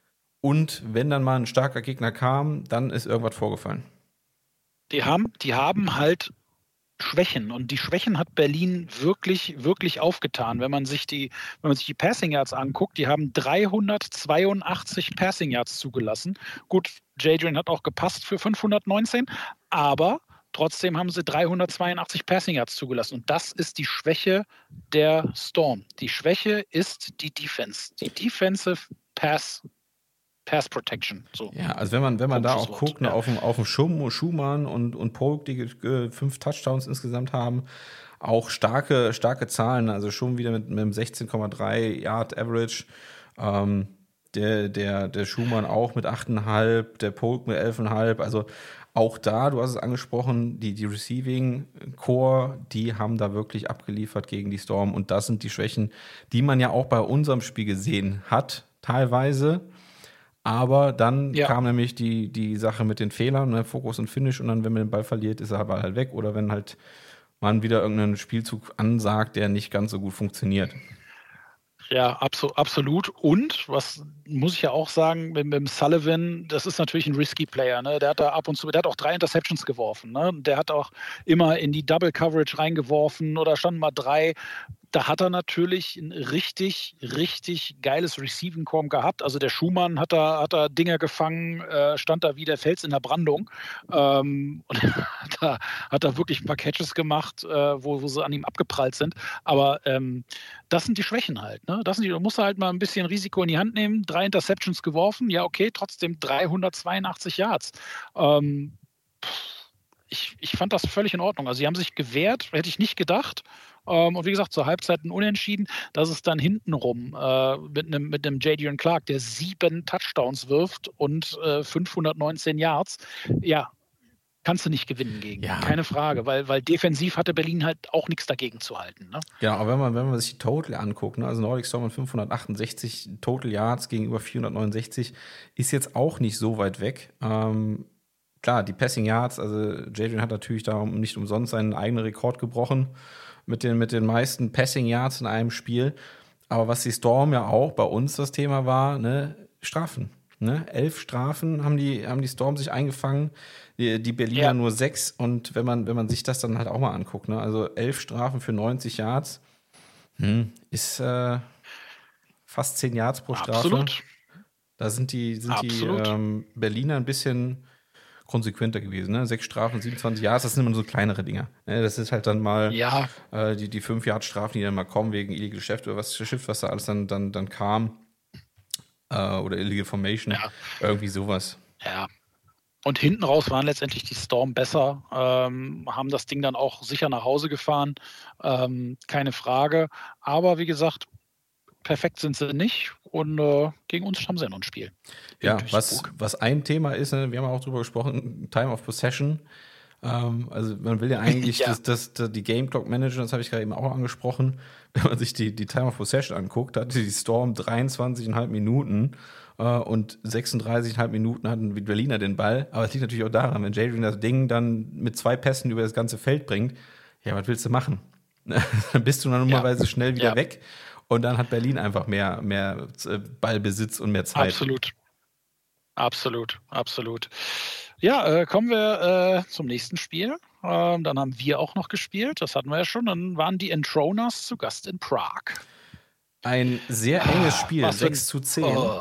Und wenn dann mal ein starker Gegner kam, dann ist irgendwas vorgefallen. Die haben, die haben halt Schwächen und die Schwächen hat Berlin wirklich, wirklich aufgetan. Wenn man sich die, wenn man sich die Passing Yards anguckt, die haben dreihundertzweiundachtzig Passing Yards zugelassen. Gut, Jadrian hat auch gepasst für fünfhundertneunzehn, aber trotzdem haben sie dreihundertzweiundachtzig Passing Yards zugelassen. Und das ist die Schwäche der Storm. Die Schwäche ist die Defense. Die Defensive Pass Pass Protection. So. Ja, also wenn man, wenn man da auch Wort. guckt, ne, ja. auf dem, auf dem Schum, Schumann und, und Polk, die äh, fünf Touchdowns insgesamt haben, auch starke, starke Zahlen, also schon wieder mit, mit einem sechzehn Komma drei Yard Average. Ähm, der, der, der Schumann auch mit acht Komma fünf, der Polk mit elf Komma fünf. Also auch da, du hast es angesprochen, die, die Receiving Core, die haben da wirklich abgeliefert gegen die Storm. Und das sind die Schwächen, die man ja auch bei unserem Spiel gesehen hat, teilweise. Aber dann ja. kam nämlich die, die Sache mit den Fehlern, ne, Fokus und Finish, und dann, wenn man den Ball verliert, ist er aber halt weg. Oder wenn halt man wieder irgendeinen Spielzug ansagt, der nicht ganz so gut funktioniert. Ja, abso- absolut. Und, was muss ich ja auch sagen, mit, mit Sullivan, das ist natürlich ein risky Player. Ne? Der hat da ab und zu, der hat auch drei Interceptions geworfen. Ne? Der hat auch immer in die Double Coverage reingeworfen oder standen mal drei. Da hat er natürlich ein richtig, richtig geiles Receiving Core gehabt. Also der Schumann hat da, hat da Dinger gefangen, äh, stand da wie der Fels in der Brandung. Ähm, und hat da, hat da wirklich ein paar Catches gemacht, äh, wo, wo sie an ihm abgeprallt sind. Aber ähm, das sind die Schwächen halt. Ne? Das sind die, du musst halt mal ein bisschen Risiko in die Hand nehmen. Drei Interceptions geworfen, ja okay, trotzdem dreihundertzweiundachtzig Yards. Ähm, ich, ich fand das völlig in Ordnung. Also sie haben sich gewehrt, hätte ich nicht gedacht. Und wie gesagt, zur Halbzeit ein Unentschieden, dass es dann hintenrum äh, mit einem mit einem Jadrian Clark, der sieben Touchdowns wirft und äh, fünfhundertneunzehn Yards, ja, kannst du nicht gewinnen gegen. Ja. Keine Frage, weil, weil defensiv hatte Berlin halt auch nichts dagegen zu halten. Ne? Ja, aber wenn man, wenn man sich die Total anguckt, ne, also Nordic Storm mit fünfhundertachtundsechzig Total Yards gegenüber vierhundertneunundsechzig, ist jetzt auch nicht so weit weg. Ähm, klar, die Passing Yards, also Jadrian hat natürlich da nicht umsonst seinen eigenen Rekord gebrochen, mit den, mit den meisten Passing Yards in einem Spiel. Aber was die Storm ja auch bei uns das Thema war, ne, Strafen. Ne? Elf Strafen haben die, haben die Storm sich eingefangen, die, die Berliner Ja. nur sechs. Und wenn man, wenn man sich das dann halt auch mal anguckt, ne? Also elf Strafen für neunzig Yards, hm, ist äh, fast zehn Yards pro Strafe. Absolut. Da sind die, sind die Absolut. ähm, Berliner ein bisschen konsequenter gewesen. Ne? Sechs Strafen, siebenundzwanzig Yards, das sind immer so kleinere Dinger. Ne? Das ist halt dann mal Ja, äh, die, die fünf Yard Strafen, die dann mal kommen wegen Illegal Geschäft oder was Schiff, was da alles dann, dann, dann kam. Äh, oder Illegal Formation. ja, Irgendwie sowas. ja. Und hinten raus waren letztendlich die Storm besser, ähm, haben das Ding dann auch sicher nach Hause gefahren, ähm, keine Frage. Aber wie gesagt, perfekt sind sie nicht und äh, gegen uns haben sie ja noch ein Spiel. in Ja, was, Duisburg. was ein Thema ist, ne, wir haben auch drüber gesprochen, Time of Possession. Ähm, also man will ja eigentlich Ja. das, das, das, die Game Clock managen, das habe ich gerade eben auch angesprochen. Wenn man sich die, die Time of Possession anguckt, hatte die Storm dreiundzwanzig Komma fünf Minuten äh, und sechsunddreißig Komma fünf Minuten hatten die Berliner den Ball. Aber es liegt natürlich auch daran, wenn Jadrian das Ding dann mit zwei Pässen über das ganze Feld bringt, ja, was willst du machen? Dann bist du dann normalerweise Ja. schnell wieder Ja. weg und dann hat Berlin einfach mehr, mehr äh, Ballbesitz und mehr Zeit. Absolut. Absolut, absolut. Ja, äh, kommen wir äh, zum nächsten Spiel. Ähm, dann haben wir auch noch gespielt, das hatten wir ja schon. Dann waren die Entroners zu Gast in Prag. Ein sehr enges Spiel, Was für ein- sechs zu zehn. Oh.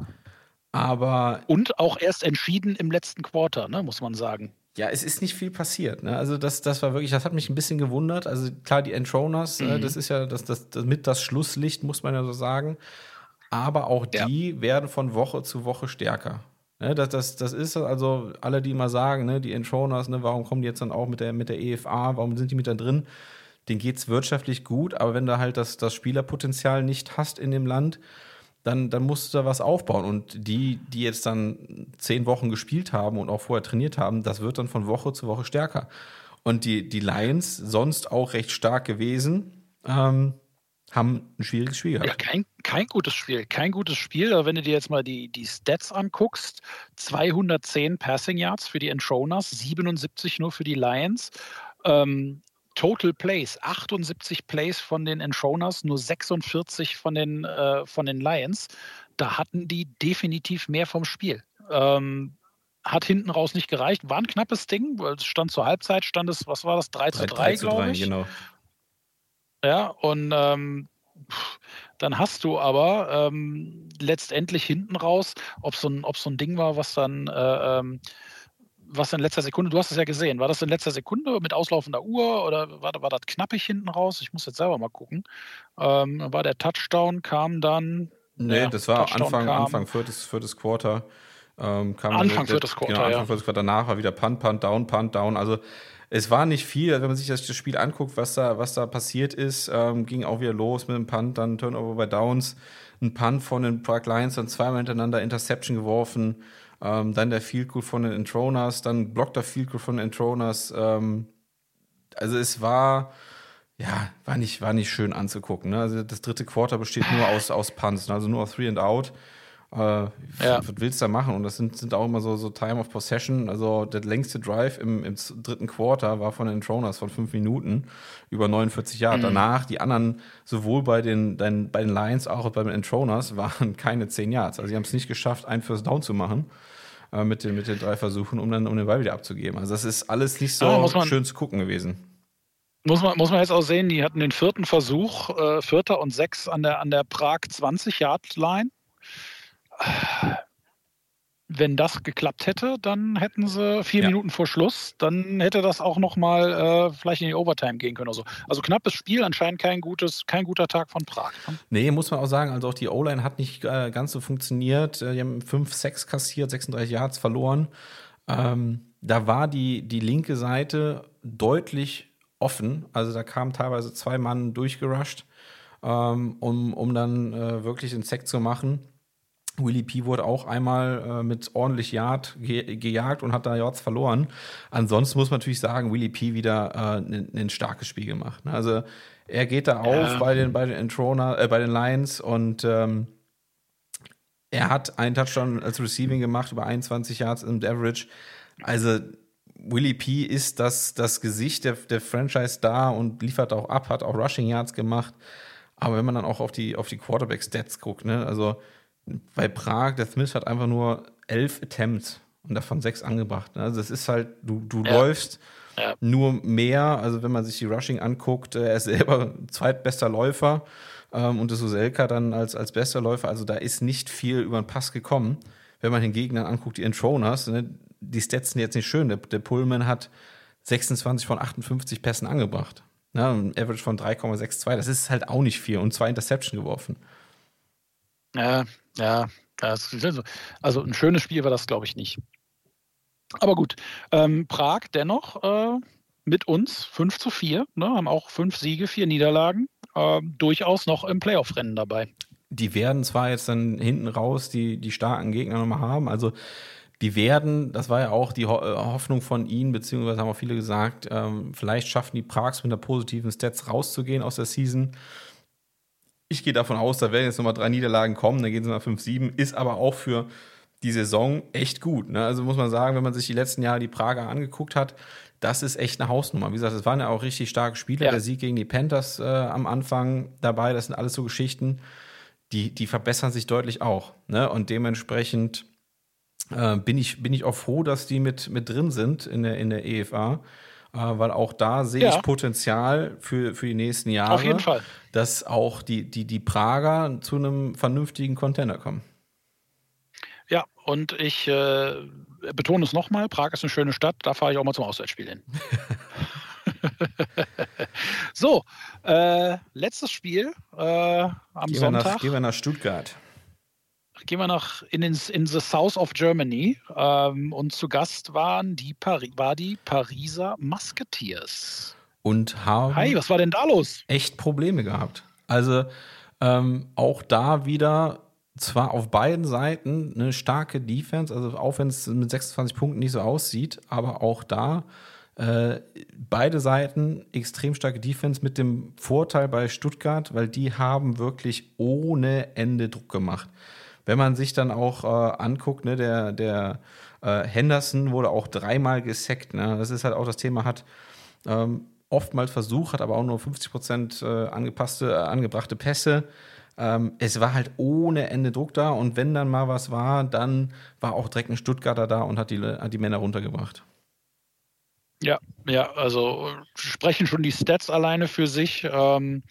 Aber Und auch erst entschieden im letzten Quarter, ne, muss man sagen. ja, es ist nicht viel passiert. Ne? Also das, das war wirklich, das hat mich ein bisschen gewundert. Also klar, die Entroners, äh, das ist ja das, das, das mit das Schlusslicht, muss man ja so sagen. Aber auch Ja. die werden von Woche zu Woche stärker. Ne? Das, das, das ist also alle, die immer sagen, ne, die Entroners, ne, warum kommen die jetzt dann auch mit der, mit der E F A, warum sind die mit da drin? Denen geht's wirtschaftlich gut, aber wenn du halt das, das Spielerpotenzial nicht hast in dem Land, dann, dann musst du da was aufbauen. Und die, die jetzt dann zehn Wochen gespielt haben und auch vorher trainiert haben, das wird dann von Woche zu Woche stärker. Und die, die Lions, sonst auch recht stark gewesen, ähm, haben ein schwieriges Spiel Ja, gehabt. kein, kein gutes Spiel. Kein gutes Spiel. Aber wenn du dir jetzt mal die, die Stats anguckst, zweihundertzehn Passing Yards für die Entroners, siebenundsiebzig nur für die Lions. Ähm, Total Plays, achtundsiebzig Plays von den Entroners, nur sechsundvierzig von den, äh, von den Lions. Da hatten die definitiv mehr vom Spiel. Ähm, hat hinten raus nicht gereicht. War ein knappes Ding, weil es stand zur Halbzeit, stand es, was war das, drei zu drei, glaube ich. Genau. Ja, und ähm, pff, dann hast du aber ähm, letztendlich hinten raus, ob so ein, ob so ein Ding war, was dann, äh, ähm, was in letzter Sekunde, du hast es ja gesehen, war das in letzter Sekunde mit auslaufender Uhr oder war, war das knappig hinten raus? Ich muss jetzt selber mal gucken. Ähm, war der Touchdown, kam dann. Nee, ja, das war Touchdown Anfang, kam, viertes, viertes, viertes Quarter. Ähm, kam Anfang der, viertes Quarter, genau, Anfang ja. viertes Quarter danach war wieder Punt, Punt, Down, Punt, Down. Also es war nicht viel. Wenn man sich das, das Spiel anguckt, was da, was da passiert ist, ähm, ging auch wieder los mit dem Punt, dann Turnover bei Downs, ein Punt von den Prague Lions, dann zweimal hintereinander Interception geworfen, ähm, dann der Field Goal von den Entroners, dann blockter Field Goal von den Entroners. Ähm, also es war ja, war nicht, war nicht schön anzugucken. Ne? Also das dritte Quarter besteht nur aus, aus Punts, ne? Also nur aus Three and Out. Äh, ja. Was willst du da machen? Und das sind, sind auch immer so, so Time of Possession. Also der längste Drive im, im dritten Quarter war von den Entroners von fünf Minuten über neunundvierzig Jahre. Mhm. Danach, die anderen, sowohl bei den, den, bei den Lions auch bei den Entroners, waren keine zehn Yards. Also sie haben es nicht geschafft, einen First Down zu machen äh, mit, den, mit den drei Versuchen, um dann um den Ball wieder abzugeben. Also das ist alles nicht so ja, schön zu gucken gewesen. Muss man, muss man jetzt auch sehen, die hatten den vierten Versuch, äh, Vierter und Sechs an der, an der Prag zwanzig-Yard-Line. Wenn das geklappt hätte, dann hätten sie vier ja. Minuten vor Schluss, dann hätte das auch noch mal äh, vielleicht in die Overtime gehen können. Also, also knappes Spiel, anscheinend kein, gutes, kein guter Tag von Prag. Ne? Nee, muss man auch sagen, also auch die O-Line hat nicht äh, ganz so funktioniert. Die haben fünf Sacks kassiert, sechsunddreißig Yards verloren. Ähm, da war die, die linke Seite deutlich offen. Also da kamen teilweise zwei Mann durchgerusht, ähm, um, um dann äh, wirklich den Sack zu machen. Willie P. wurde auch einmal äh, mit ordentlich Yard ge- gejagt und hat da Yards verloren. Ansonsten muss man natürlich sagen, Willie P. wieder ein äh, starkes Spiel gemacht. Ne? Also er geht da auf ja. bei den, bei den Entrona, äh, bei den Lions und ähm, er hat einen Touchdown als Receiving gemacht über einundzwanzig Yards im Average. Also Willie P. ist das, das Gesicht der, der Franchise da und liefert auch ab, hat auch Rushing Yards gemacht. Aber wenn man dann auch auf die, auf die Quarterback-Stats guckt, ne, also bei Prag, der Smith hat einfach nur elf Attempts und davon sechs angebracht. Also das ist halt, du, du Ja. läufst Ja. nur mehr, also wenn man sich die Rushing anguckt, er ist selber zweitbester Läufer ähm, und das Uselka dann als, als bester Läufer, also da ist nicht viel über den Pass gekommen. Wenn man hingegen dann anguckt, die Entroners, ne, die Stats sind jetzt nicht schön. Der, der Pullman hat sechsundzwanzig von achtundfünfzig Pässen angebracht. Ne, ein Average von drei Komma zweiundsechzig. Das ist halt auch nicht viel und zwei Interception geworfen. Ja, ja. Das, also ein schönes Spiel war das, glaube ich, nicht. Aber gut, ähm, Prag dennoch äh, mit uns fünf zu vier, ne, haben auch fünf Siege, vier Niederlagen, äh, durchaus noch im Playoff-Rennen dabei. Die werden zwar jetzt dann hinten raus die, die starken Gegner nochmal haben, also die werden, das war ja auch die Ho- Hoffnung von ihnen, beziehungsweise haben auch viele gesagt, ähm, vielleicht schaffen die Prags mit einer positiven Stats rauszugehen aus der Season. Ich gehe davon aus, da werden jetzt nochmal drei Niederlagen kommen, dann gehen sie mal fünf sieben, ist aber auch für die Saison echt gut. Ne? Also muss man sagen, wenn man sich die letzten Jahre die Prager angeguckt hat, das ist echt eine Hausnummer. Wie gesagt, es waren ja auch richtig starke Spiele. Ja. Der Sieg gegen die Panthers äh, am Anfang dabei, das sind alles so Geschichten, die, die verbessern sich deutlich auch. Ne? Und dementsprechend äh, bin ich, bin ich auch froh, dass die mit, mit drin sind in der, in der E F A. Äh, weil auch da sehe Ja. ich Potenzial für, für die nächsten Jahre, Auf jeden Fall. dass auch die, die, die Prager zu einem vernünftigen Contender kommen. Ja, und ich äh, betone es nochmal, Prag ist eine schöne Stadt, da fahre ich auch mal zum Auswärtsspiel hin. So, äh, letztes Spiel äh, am Gehen wir, Sonntag. nach, gehen wir nach Stuttgart. Gehen wir nach in, ins, in the South of Germany ähm, und zu Gast waren die Pari- war die Pariser Musketeers. Und haben Hi, was war denn da los? echt Probleme gehabt. Also ähm, auch da wieder zwar auf beiden Seiten eine starke Defense, also auch wenn es mit sechsundzwanzig Punkten nicht so aussieht, aber auch da äh, beide Seiten extrem starke Defense mit dem Vorteil bei Stuttgart, weil die haben wirklich ohne Ende Druck gemacht. Wenn man sich dann auch äh, anguckt, ne, der, der äh, Henderson wurde auch dreimal gesackt. Ne? Das ist halt auch das Thema, hat ähm, oftmals Versuch, hat aber auch nur fünfzig Prozent äh, angepasste, äh, angebrachte Pässe. Ähm, es war halt ohne Ende Druck da und wenn dann mal was war, dann war auch direkt ein Stuttgarter da und hat die, hat die Männer runtergebracht. Ja, ja, also sprechen schon die Stats alleine für sich. Ähm,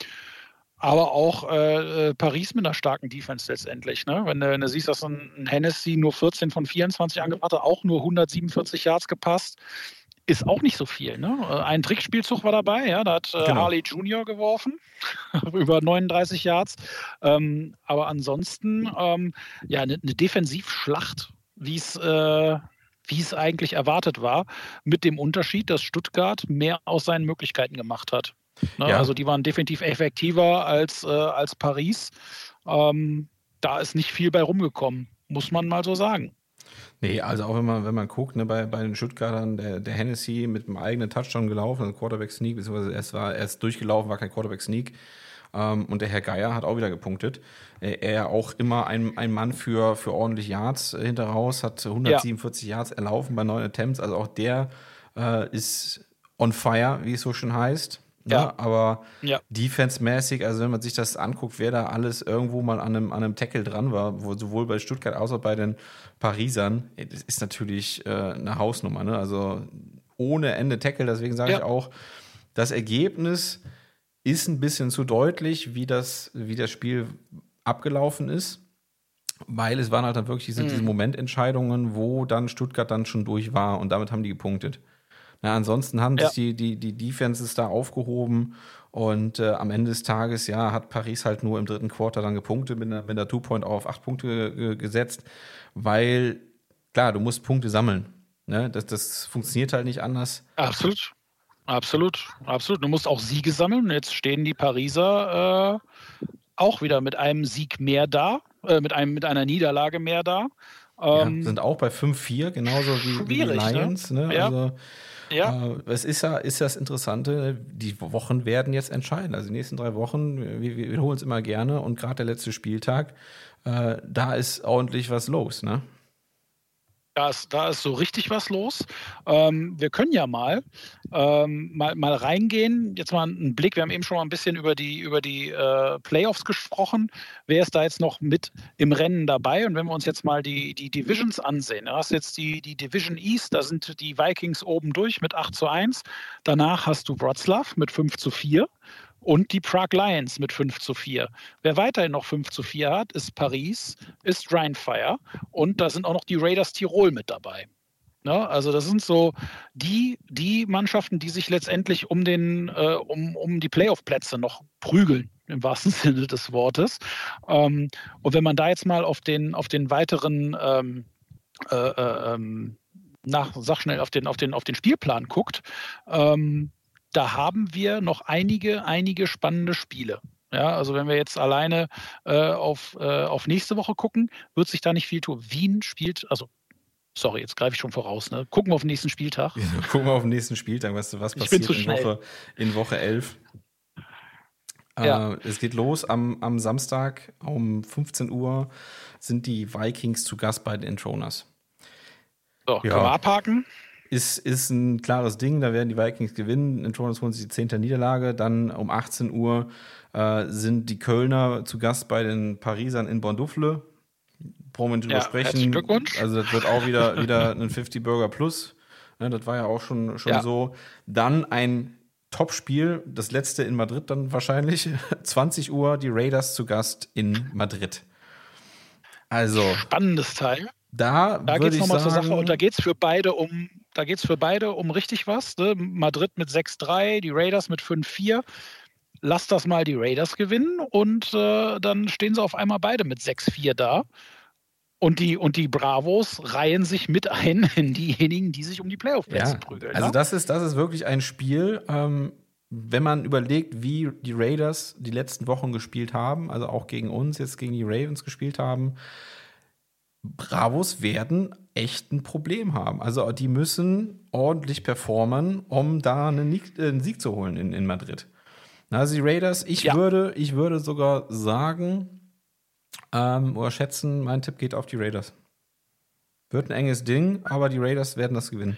aber auch äh, Paris mit einer starken Defense letztendlich. Ne? Wenn, du, wenn du siehst, dass ein, ein Hennessy nur vierzehn von vierundzwanzig angebracht hat, auch nur hundertsiebenundvierzig Yards gepasst, ist auch nicht so viel. Ne? Ein Trickspielzug war dabei, ja, da hat äh, Genau. Harley Junior geworfen, über neununddreißig Yards. Ähm, aber ansonsten, ähm, ja, eine, eine Defensivschlacht, wie es äh, wie es eigentlich erwartet war, mit dem Unterschied, dass Stuttgart mehr aus seinen Möglichkeiten gemacht hat. Ne? Ja. Also die waren definitiv effektiver als, äh, als Paris. Ähm, da ist nicht viel bei rumgekommen, muss man mal so sagen. Nee, also auch wenn man, wenn man guckt, ne, bei, bei den Stuttgartern, der, der Hennessy mit einem eigenen Touchdown gelaufen, also Quarterback-Sneak, beziehungsweise es war erst durchgelaufen, war kein Quarterback-Sneak. Ähm, und der Herr Geier hat auch wieder gepunktet. Er, er auch immer ein, ein Mann für, für ordentlich Yards äh, hinter raus, hat hundertsiebenundvierzig ja. Yards erlaufen bei neun Attempts. Also auch der äh, ist on fire, wie es so schön heißt. Ja, Ja. aber Ja. defense-mäßig, also wenn man sich das anguckt, wer da alles irgendwo mal an einem, an einem Tackle dran war, wo, sowohl bei Stuttgart als auch bei den Parisern, das ist natürlich äh, eine Hausnummer. Ne? Also ohne Ende Tackle, deswegen sage Ja. ich auch, das Ergebnis ist ein bisschen zu deutlich, wie das, wie das Spiel abgelaufen ist, weil es waren halt dann wirklich diese, Mhm. diese Momententscheidungen, wo dann Stuttgart dann schon durch war und damit haben die gepunktet. Na, ansonsten haben Ja. sich die, die, die Defenses da aufgehoben und äh, am Ende des Tages, ja, hat Paris halt nur im dritten Quarter dann gepunktet, mit einer, mit einer Two-Point auf acht Punkte ge- gesetzt, weil, klar, du musst Punkte sammeln. Ne? Das, das funktioniert halt nicht anders. Absolut. Absolut, absolut. Du musst auch Siege sammeln. Jetzt stehen die Pariser äh, auch wieder mit einem Sieg mehr da, äh, mit, einem, mit einer Niederlage mehr da. Ähm, Ja, sind auch bei fünf vier, genauso wie, wie die schwierig, ne? Lions. Ne? Ja. Also, ja, äh, es ist ja ist das Interessante, die Wochen werden jetzt entscheiden. Also die nächsten drei Wochen, wir, wir wiederholen es immer gerne und gerade der letzte Spieltag, äh, da ist ordentlich was los, ne? Da ist, da ist so richtig was los. Ähm, wir können ja mal, ähm, mal, mal reingehen. Jetzt mal einen Blick. Wir haben eben schon mal ein bisschen über die, über die äh, Playoffs gesprochen. Wer ist da jetzt noch mit im Rennen dabei? Und wenn wir uns jetzt mal die, die Divisions ansehen, da hast du jetzt die, die Division East, da sind die Vikings oben durch mit acht zu eins. Danach hast du Wroclaw mit fünf zu vier. Und die Prague Lions mit fünf zu vier. Wer weiterhin noch fünf zu vier hat, ist Paris, ist Rheinfire und da sind auch noch die Raiders Tirol mit dabei. Ne? Also das sind so die, die Mannschaften, die sich letztendlich um, den, äh, um, um die Playoff-Plätze noch prügeln, im wahrsten Sinne des Wortes. Ähm, und wenn man da jetzt mal auf den, auf den weiteren ähm, äh, äh, ähm, nach, sag schnell, auf den, auf den, auf den Spielplan guckt, ähm, da haben wir noch einige, einige spannende Spiele. Ja, also wenn wir jetzt alleine äh, auf, äh, auf nächste Woche gucken, wird sich da nicht viel tun. Wien spielt, also sorry, jetzt greife ich schon voraus, ne? Gucken wir auf den nächsten Spieltag. Ja, gucken wir auf den nächsten Spieltag, weißt du, was Ich bin passiert zu in schnell. Woche, in Woche elf. Ja. Äh, es geht los am, am Samstag um fünfzehn Uhr sind die Vikings zu Gast bei den Entroners. So, können wir abhaken. Ist, ist ein klares Ding, da werden die Vikings gewinnen. Entroners holen sich die zehnte Niederlage. Dann um achtzehn Uhr äh, sind die Kölner zu Gast bei den Parisern in Bondoufle. Brauchen wir nicht drüber Ja, sprechen. herzlichen Glückwunsch. Also das wird auch wieder, wieder ein fünfzig Burger Plus. Ne, das war ja auch schon, schon Ja. so. Dann ein Top-Spiel, das letzte in Madrid dann wahrscheinlich. zwanzig Uhr, die Raiders zu Gast in Madrid. Also, Spannendes Teil. da, Da würde geht es ich nochmal zur sagen, Sache und da geht es für beide um, da geht's für beide um richtig was. Ne? Madrid mit sechs drei, die Raiders mit fünf vier. Lass das mal die Raiders gewinnen und äh, dann stehen sie auf einmal beide mit sechs vier da. Und die, und die Bravos reihen sich mit ein in diejenigen, die sich um die Playoff-Plätze ja, prügeln. also Ne? das ist, das ist wirklich ein Spiel, ähm, wenn man überlegt, wie die Raiders die letzten Wochen gespielt haben, also auch gegen uns, jetzt gegen die Ravens gespielt haben, Bravos werden echt ein Problem haben. Also die müssen ordentlich performen, um da einen, Sieg, äh, einen Sieg zu holen in, in Madrid. Also die Raiders, ich, Ja. würde, ich würde sogar sagen ähm, oder schätzen, mein Tipp geht auf die Raiders. Wird ein enges Ding, aber die Raiders werden das gewinnen.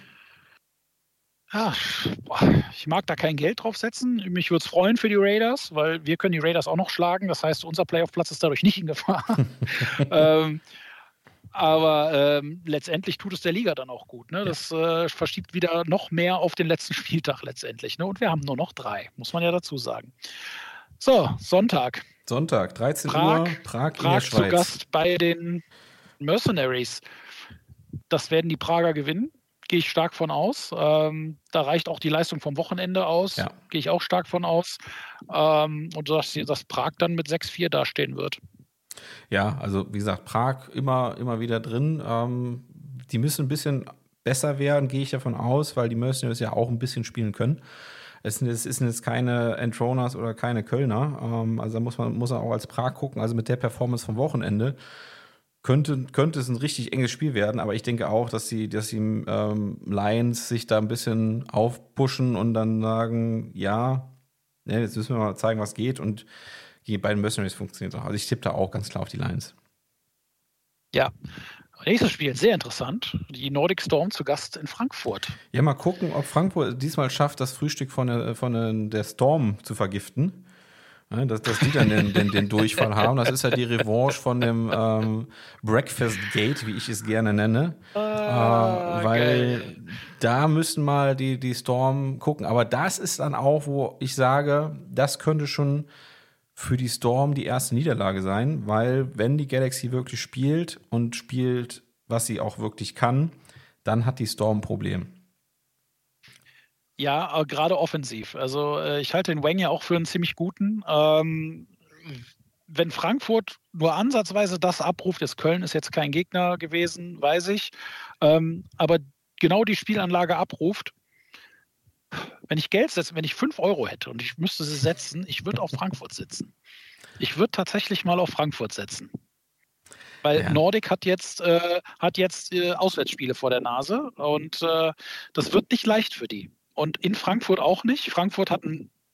Ja, boah, ich mag da kein Geld drauf setzen. Mich würde es freuen für die Raiders, weil wir können die Raiders auch noch schlagen. Das heißt, unser Playoff-Platz ist dadurch nicht in Gefahr. ähm, aber ähm, letztendlich tut es der Liga dann auch gut. Ne? Das äh, verschiebt wieder noch mehr auf den letzten Spieltag letztendlich. Ne? Und wir haben nur noch drei, muss man ja dazu sagen. So, Sonntag. Sonntag, dreizehn Prag, Uhr, Prag, in der Prag zu Schweiz. Gast bei den Mercenaries. Das werden die Prager gewinnen. Gehe ich stark von aus. Ähm, da reicht auch die Leistung vom Wochenende aus. Ja. Gehe ich auch stark von aus. Ähm, und dass, dass Prag dann mit sechs vier dastehen wird. Ja, also wie gesagt, Prag immer, immer wieder drin. Ähm, die müssen ein bisschen besser werden, gehe ich davon aus, weil die Mercenaries ja auch ein bisschen spielen können. Es sind, es sind jetzt keine Entroners oder keine Kölner. Ähm, also da muss man, muss man auch als Prag gucken. Also mit der Performance vom Wochenende könnte, könnte es ein richtig enges Spiel werden. Aber ich denke auch, dass die, dass die ähm, Lions sich da ein bisschen aufpushen und dann sagen, ja, ne, jetzt müssen wir mal zeigen, was geht. Und die beiden Mercenaries funktioniert auch. Also ich tippe da auch ganz klar auf die Lions. Ja. Nächstes Spiel, sehr interessant. Die Nordic Storm zu Gast in Frankfurt. Ja, mal gucken, ob Frankfurt diesmal schafft, das Frühstück von der, von der, der Storm zu vergiften. Ja, dass, dass die dann den, den, den Durchfall haben. Das ist ja die Revanche von dem ähm, Breakfast Gate, wie ich es gerne nenne. Ah, äh, weil geil. da müssen mal die, die Storm gucken. Aber das ist dann auch, wo ich sage, das könnte schon für die Storm die erste Niederlage sein, weil wenn die Galaxy wirklich spielt und spielt, was sie auch wirklich kann, dann hat die Storm ein Problem. Ja, äh, gerade offensiv. Also äh, ich halte den Wang ja auch für einen ziemlich guten. Ähm, wenn Frankfurt nur ansatzweise das abruft, ist Köln ist jetzt kein Gegner gewesen, weiß ich, ähm, aber genau die Spielanlage abruft, wenn ich Geld setze, wenn ich fünf Euro hätte und ich müsste sie setzen, ich würde auf Frankfurt sitzen. Ich würde tatsächlich mal auf Frankfurt setzen. Weil Ja. Nordic hat jetzt, äh, hat jetzt äh, Auswärtsspiele vor der Nase und äh, das wird nicht leicht für die. Und in Frankfurt auch nicht. Frankfurt hat ein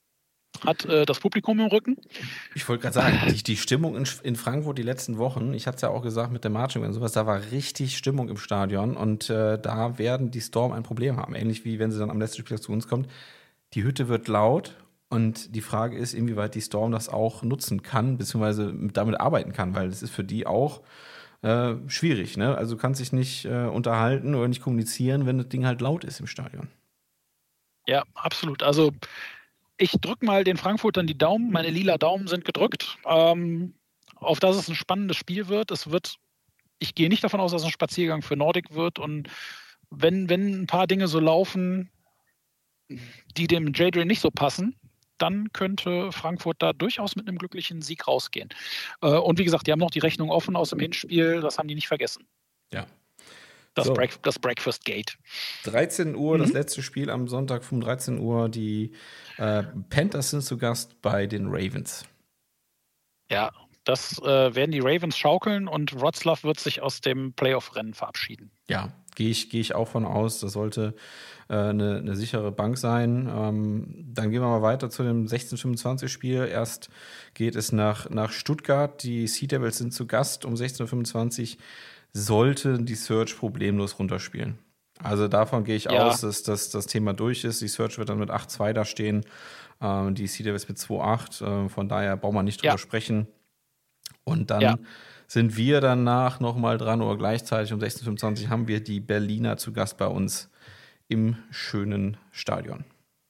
hat äh, das Publikum im Rücken. Ich wollte gerade sagen, die, die Stimmung in, in Frankfurt die letzten Wochen, ich hatte es ja auch gesagt mit der Marching und sowas, da war richtig Stimmung im Stadion und äh, da werden die Storm ein Problem haben. Ähnlich wie wenn sie dann am letzten Spieltag zu uns kommt. Die Hütte wird laut und die Frage ist, inwieweit die Storm das auch nutzen kann, beziehungsweise damit arbeiten kann, weil es ist für die auch äh, schwierig. Ne? Also du kannst dich nicht äh, unterhalten oder nicht kommunizieren, wenn das Ding halt laut ist im Stadion. Ja, absolut. Also ich drücke mal den Frankfurtern die Daumen. Meine lila Daumen sind gedrückt, ähm, auf dass es ein spannendes Spiel wird. Es wird, ich gehe nicht davon aus, dass es ein Spaziergang für Nordic wird. Und wenn, wenn ein paar Dinge so laufen, die dem Jadrian nicht so passen, dann könnte Frankfurt da durchaus mit einem glücklichen Sieg rausgehen. Äh, und wie gesagt, die haben noch die Rechnung offen aus dem Hinspiel. Das haben die nicht vergessen. Ja. Das, so. Break, das Breakfast Gate. dreizehn Uhr, Mhm. das letzte Spiel am Sonntag um dreizehn Uhr. Die äh, Panthers sind zu Gast bei den Ravens. Ja, das äh, werden die Ravens schaukeln und Wroclaw wird sich aus dem Playoff-Rennen verabschieden. Ja, gehe ich, geh ich auch von aus. Das sollte äh, eine, eine sichere Bank sein. Ähm, dann gehen wir mal weiter zu dem sechzehn fünfundzwanzig-Spiel. Erst geht es nach, nach Stuttgart. Die Sea Devils sind zu Gast um sechzehn fünfundzwanzig. Sollten die Search problemlos runterspielen. Also davon gehe ich ja. aus, dass, dass das Thema durch ist. Die Search wird dann mit acht zwei da stehen. Ähm, die Sea Devils mit zwei acht. Ähm, von daher brauchen wir nicht drüber ja. sprechen. Und dann ja. sind wir danach nochmal dran oder gleichzeitig um sechzehn fünfundzwanzig haben wir die Berliner zu Gast bei uns im schönen Stadion.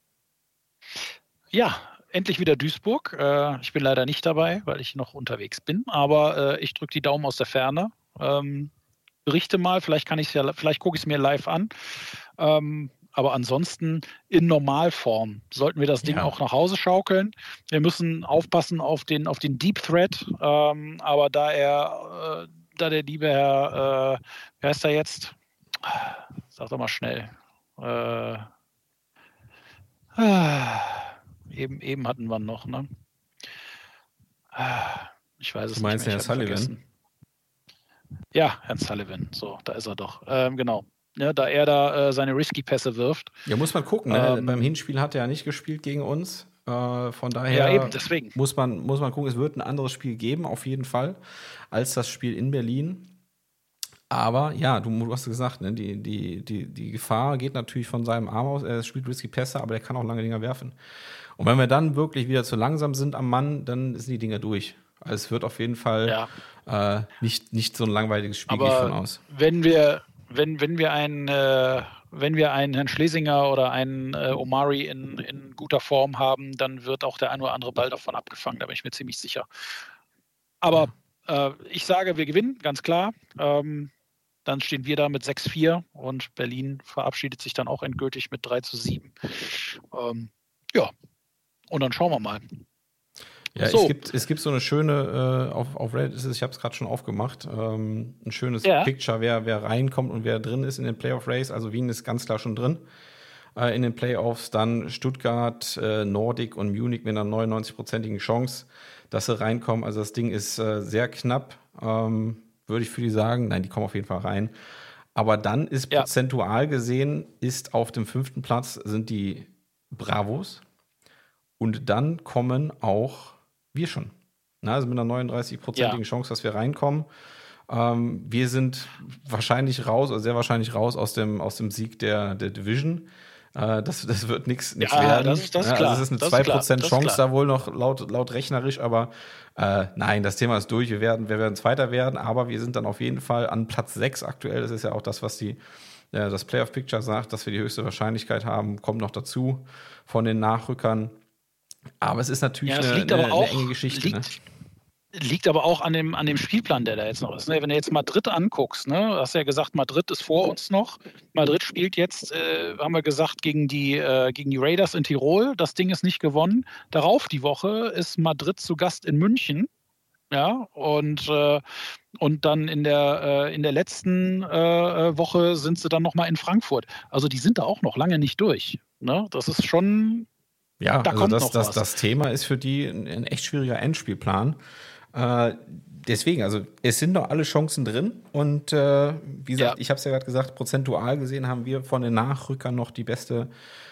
Ja, endlich wieder Duisburg. Äh, ich bin leider nicht dabei, weil ich noch unterwegs bin. Aber äh, ich drücke die Daumen aus der Ferne. Ähm, berichte mal, vielleicht kann ich ja, vielleicht gucke ich es mir live an. Ähm, aber ansonsten in Normalform sollten wir das Ding ja. auch nach Hause schaukeln. Wir müssen aufpassen auf den, auf den Deep Threat. Ähm, aber da er, äh, da der liebe Herr, äh, wer heißt er jetzt? Sag doch mal schnell. Äh, äh, eben, eben hatten wir noch, ne? Ich weiß es du meinst nicht mehr. Herr Sullivan? Vergessen. Ja, Herrn Sullivan, so, da ist er doch. Ähm, genau. Ja, da er da äh, seine Risky-Pässe wirft. Ja, muss man gucken. Ne? Ähm, Beim Hinspiel hat er ja nicht gespielt gegen uns. Äh, von daher ja, eben, deswegen. Muss, man, muss man gucken. Es wird ein anderes Spiel geben, auf jeden Fall, als das Spiel in Berlin. Aber ja, du, du hast gesagt, ne? die, die, die, die Gefahr geht natürlich von seinem Arm aus. Er spielt Risky-Pässe, aber er kann auch lange Dinger werfen. Und wenn wir dann wirklich wieder zu langsam sind am Mann, dann sind die Dinger durch. Also es wird auf jeden Fall ja. äh, nicht, nicht so ein langweiliges Spiel, gehe ich von aus. Wenn wir, wenn, wenn wir einen, äh, wenn wir einen Herrn Schlesinger oder einen äh, Omari in, in guter Form haben, dann wird auch der ein oder andere Ball davon abgefangen, da bin ich mir ziemlich sicher. Aber ja. äh, ich sage, wir gewinnen, ganz klar. Ähm, dann stehen wir da mit sechs vier und Berlin verabschiedet sich dann auch endgültig mit drei zu sieben. Ähm, ja, und dann schauen wir mal. Ja, so. es, gibt, es gibt so eine schöne, äh, auf, auf Reddit ist es, ich habe es gerade schon aufgemacht, ähm, ein schönes ja. Picture, wer, wer reinkommt und wer drin ist in den Playoff-Race. Also Wien ist ganz klar schon drin äh, in den Playoffs. Dann Stuttgart, äh, Nordic und Munich mit einer neunundneunzig-prozentigen Chance, dass sie reinkommen. Also das Ding ist äh, sehr knapp, ähm, würde ich für die sagen. Nein, die kommen auf jeden Fall rein. Aber dann ist ja. prozentual gesehen, ist auf dem fünften Platz sind die Bravos. Und dann kommen auch wir schon. Na, also mit einer neununddreißig-prozentigen ja. Chance, dass wir reinkommen. Ähm, wir sind wahrscheinlich raus, oder sehr wahrscheinlich raus aus dem, aus dem Sieg der, der Division. Äh, das, das wird nichts ja, werden. Das ist, das ist ja, klar. Also es ist eine zwei Prozent Chance da wohl noch laut, laut rechnerisch, aber äh, nein, das Thema ist durch. Wir werden, wir werden Zweiter werden, aber wir sind dann auf jeden Fall an Platz sechs aktuell. Das ist ja auch das, was die, äh, das Playoff-Picture sagt, dass wir die höchste Wahrscheinlichkeit haben. Kommt noch dazu von den Nachrückern. Aber es ist natürlich ja, eine, eine, auch, eine enge Geschichte. Liegt, ne? liegt aber auch an dem, an dem Spielplan, der da jetzt noch ist. Ne? Wenn du jetzt Madrid anguckst, ne? Du hast ja gesagt, Madrid ist vor uns noch. Madrid spielt jetzt, äh, haben wir gesagt, gegen die, äh, gegen die Raiders in Tirol. Das Ding ist nicht gewonnen. Darauf die Woche ist Madrid zu Gast in München. Ja, und, äh, und dann in der, äh, in der letzten äh, Woche sind sie dann nochmal in Frankfurt. Also die sind da auch noch lange nicht durch. Ne? Das ist schon... Ja, da also kommt das, noch das, was. das Thema ist für die ein, ein echt schwieriger Endspielplan. Äh, deswegen, also es sind noch alle Chancen drin. Und äh, wie gesagt, ja. ich habe es ja gerade gesagt, prozentual gesehen haben wir von den Nachrückern noch die beste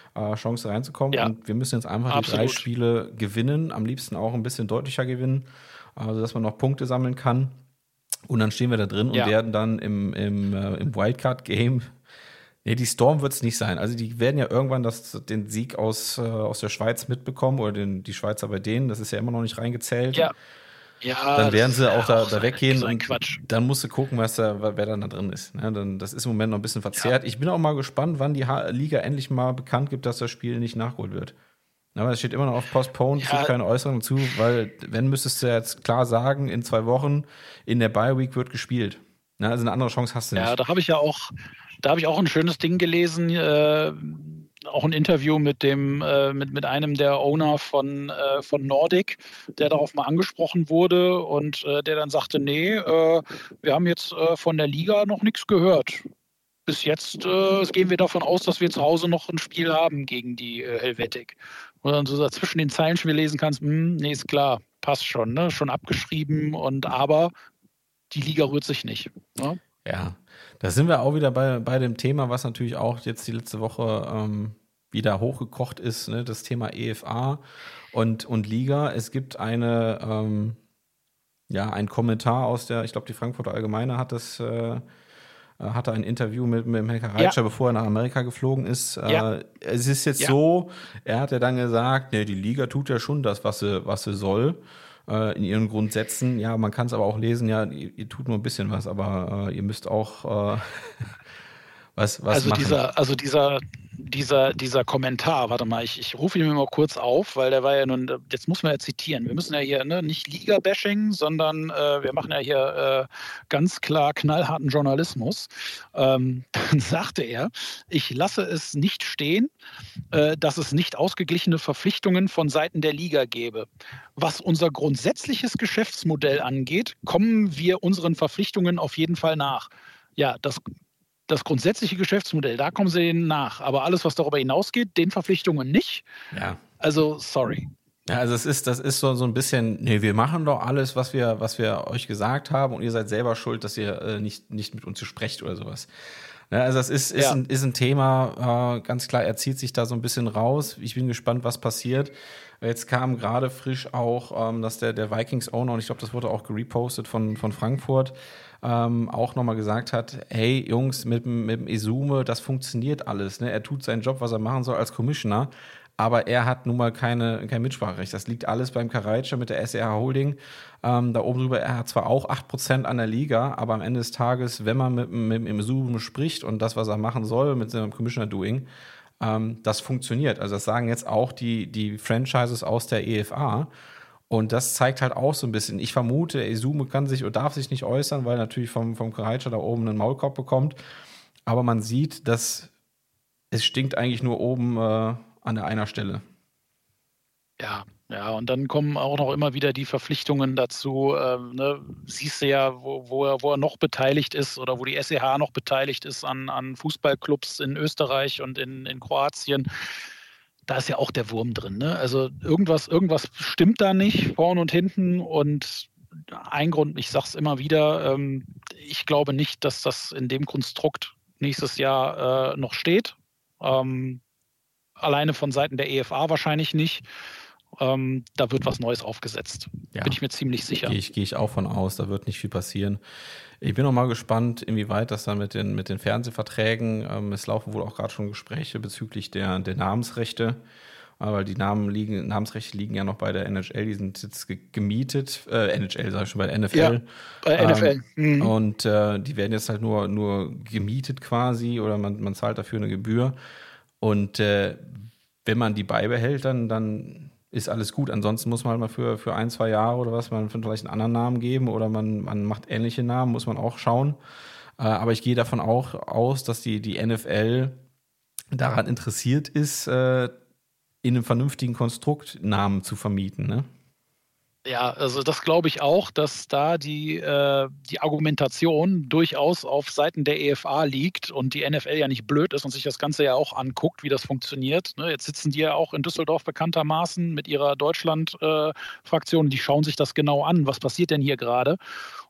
äh, Chance reinzukommen. Ja, Und wir müssen jetzt einfach die drei absolut. Spiele gewinnen, am liebsten auch ein bisschen deutlicher gewinnen, also dass man noch Punkte sammeln kann. Und dann stehen wir da drin und Ja. werden dann im, im, äh, im Wildcard-Game. Nee, die Storm wird es nicht sein. Also die werden ja irgendwann das, den Sieg aus, äh, aus der Schweiz mitbekommen oder den, die Schweizer bei denen. Das ist ja immer noch nicht reingezählt. Ja. Ja, Dann werden das sie ist auch da, auch da weggehen so ein und Quatsch. dann musst du gucken, was da, wer dann da drin ist. Ja, dann, das ist im Moment noch ein bisschen verzerrt. Ich bin auch mal gespannt, wann die Ha- Liga endlich mal bekannt gibt, dass das Spiel nicht nachgeholt wird. Aber es steht immer noch auf Postponed, es Ja. gibt keine Äußerung zu, weil wenn müsstest du jetzt klar sagen, in zwei Wochen in der Bye Week wird gespielt. Na, also eine andere Chance hast du nicht. Ja, da habe ich ja auch, da habe ich auch ein schönes Ding gelesen, äh, auch ein Interview mit dem, äh, mit, mit einem der Owner von, äh, von Nordic, der darauf mal angesprochen wurde und äh, der dann sagte, nee, äh, wir haben jetzt äh, von der Liga noch nichts gehört. Bis jetzt äh, gehen wir davon aus, dass wir zu Hause noch ein Spiel haben gegen die äh, Helvetic. Und dann so zwischen den Zeilen schon lesen kannst, hm, nee, ist klar, passt schon, ne? Schon abgeschrieben und aber die Liga rührt sich nicht. Ne? Ja, da sind wir auch wieder bei, bei dem Thema, was natürlich auch jetzt die letzte Woche ähm, wieder hochgekocht ist, ne? Das Thema E F A und, und Liga. Es gibt eine, ähm, ja, einen Kommentar aus der, ich glaube, die Frankfurter Allgemeine hat das, äh, hatte ein Interview mit, mit dem Helker Reitscher, Ja. bevor er nach Amerika geflogen ist. Ja. Äh, es ist jetzt Ja. so, er hat ja dann gesagt, ne, die Liga tut ja schon das, was sie, was sie soll. In ihren Grundsätzen, ja, man kann es aber auch lesen, ja, ihr, ihr tut nur ein bisschen was, aber äh, ihr müsst auch äh, was, was also machen. dieser, also dieser, dieser, dieser Kommentar, warte mal, ich, ich rufe ihn mir mal kurz auf, weil der war ja nun, jetzt muss man ja zitieren. Wir müssen ja hier ne, nicht Liga-Bashing, sondern äh, wir machen ja hier äh, ganz klar knallharten Journalismus. Ähm, dann sagte er, ich lasse es nicht stehen, äh, dass es nicht ausgeglichene Verpflichtungen von Seiten der Liga gäbe. Was unser grundsätzliches Geschäftsmodell angeht, kommen wir unseren Verpflichtungen auf jeden Fall nach. Ja, das Das grundsätzliche Geschäftsmodell, da kommen sie denen nach. Aber alles, was darüber hinausgeht, den Verpflichtungen nicht. Ja. Also, sorry. Ja, also es ist, das ist so, so ein bisschen, nee, wir machen doch alles, was wir, was wir euch gesagt haben und ihr seid selber schuld, dass ihr äh, nicht, nicht mit uns sprecht oder sowas. Ja, also das ist, ist, Ja. ein, ist ein Thema, äh, ganz klar, er zieht sich da so ein bisschen raus. Ich bin gespannt, was passiert. Jetzt kam gerade frisch auch, ähm, dass der, der Vikings-Owner, und ich glaube, das wurde auch gerepostet von, von Frankfurt, ähm, auch nochmal gesagt hat, hey Jungs, mit, mit dem Esume, das funktioniert alles. Ne? Er tut seinen Job, was er machen soll als Commissioner, aber er hat nun mal keine, kein Mitspracherecht. Das liegt alles beim Karaitscher mit der S R H Holding. Ähm, da oben drüber, er hat zwar auch acht Prozent an der Liga, aber am Ende des Tages, wenn man mit, mit dem Esume spricht und das, was er machen soll mit seinem Commissioner-Doing, ähm, das funktioniert. Also das sagen jetzt auch die, die Franchises aus der E F A. Und das zeigt halt auch so ein bisschen. Ich vermute, Esume kann sich oder darf sich nicht äußern, weil er natürlich vom, vom Karaitscher da oben einen Maulkorb bekommt. Aber man sieht, dass es stinkt eigentlich nur oben äh, an der einer Stelle. Ja, ja, und dann kommen auch noch immer wieder die Verpflichtungen dazu. Ähm, ne? Siehst du ja, wo, wo, er, wo er noch beteiligt ist oder wo die S E H noch beteiligt ist an, an Fußballclubs in Österreich und in, in Kroatien. Da ist ja auch der Wurm drin. Ne? Also irgendwas, irgendwas stimmt da nicht, vorn und hinten. Und ein Grund, ich sage es immer wieder, ähm, ich glaube nicht, dass das in dem Konstrukt nächstes Jahr äh, noch steht. Ähm, alleine von Seiten der E F A wahrscheinlich nicht. Ähm, da wird was Neues aufgesetzt. Ja. Bin ich mir ziemlich sicher. Gehe ich, gehe ich auch von aus, da wird nicht viel passieren. Ich bin auch mal gespannt, inwieweit das dann mit den, mit den Fernsehverträgen, ähm, es laufen wohl auch gerade schon Gespräche bezüglich der, der Namensrechte, äh, weil die Namen liegen, Namensrechte liegen ja noch bei der N H L, die sind jetzt ge- gemietet, äh, N H L sag ich schon, bei der N F L. Ja, bei N F L. Ähm, Mhm. Und äh, die werden jetzt halt nur, nur gemietet quasi oder man, man zahlt dafür eine Gebühr. Und äh, wenn man die beibehält, dann, dann ist alles gut. Ansonsten muss man halt mal für, für ein, zwei Jahre oder was, man vielleicht einen anderen Namen geben oder man, man macht ähnliche Namen, muss man auch schauen. Äh, aber ich gehe davon auch aus, dass die, die N F L daran interessiert ist, äh, in einem vernünftigen Konstrukt Namen zu vermieten, ne? Ja, also das glaube ich auch, dass da die, äh, die Argumentation durchaus auf Seiten der E F A liegt und die N F L ja nicht blöd ist und sich das Ganze ja auch anguckt, wie das funktioniert. Ne, jetzt sitzen die ja auch in Düsseldorf bekanntermaßen mit ihrer Deutschland-Fraktion, die schauen sich das genau an, was passiert denn hier gerade.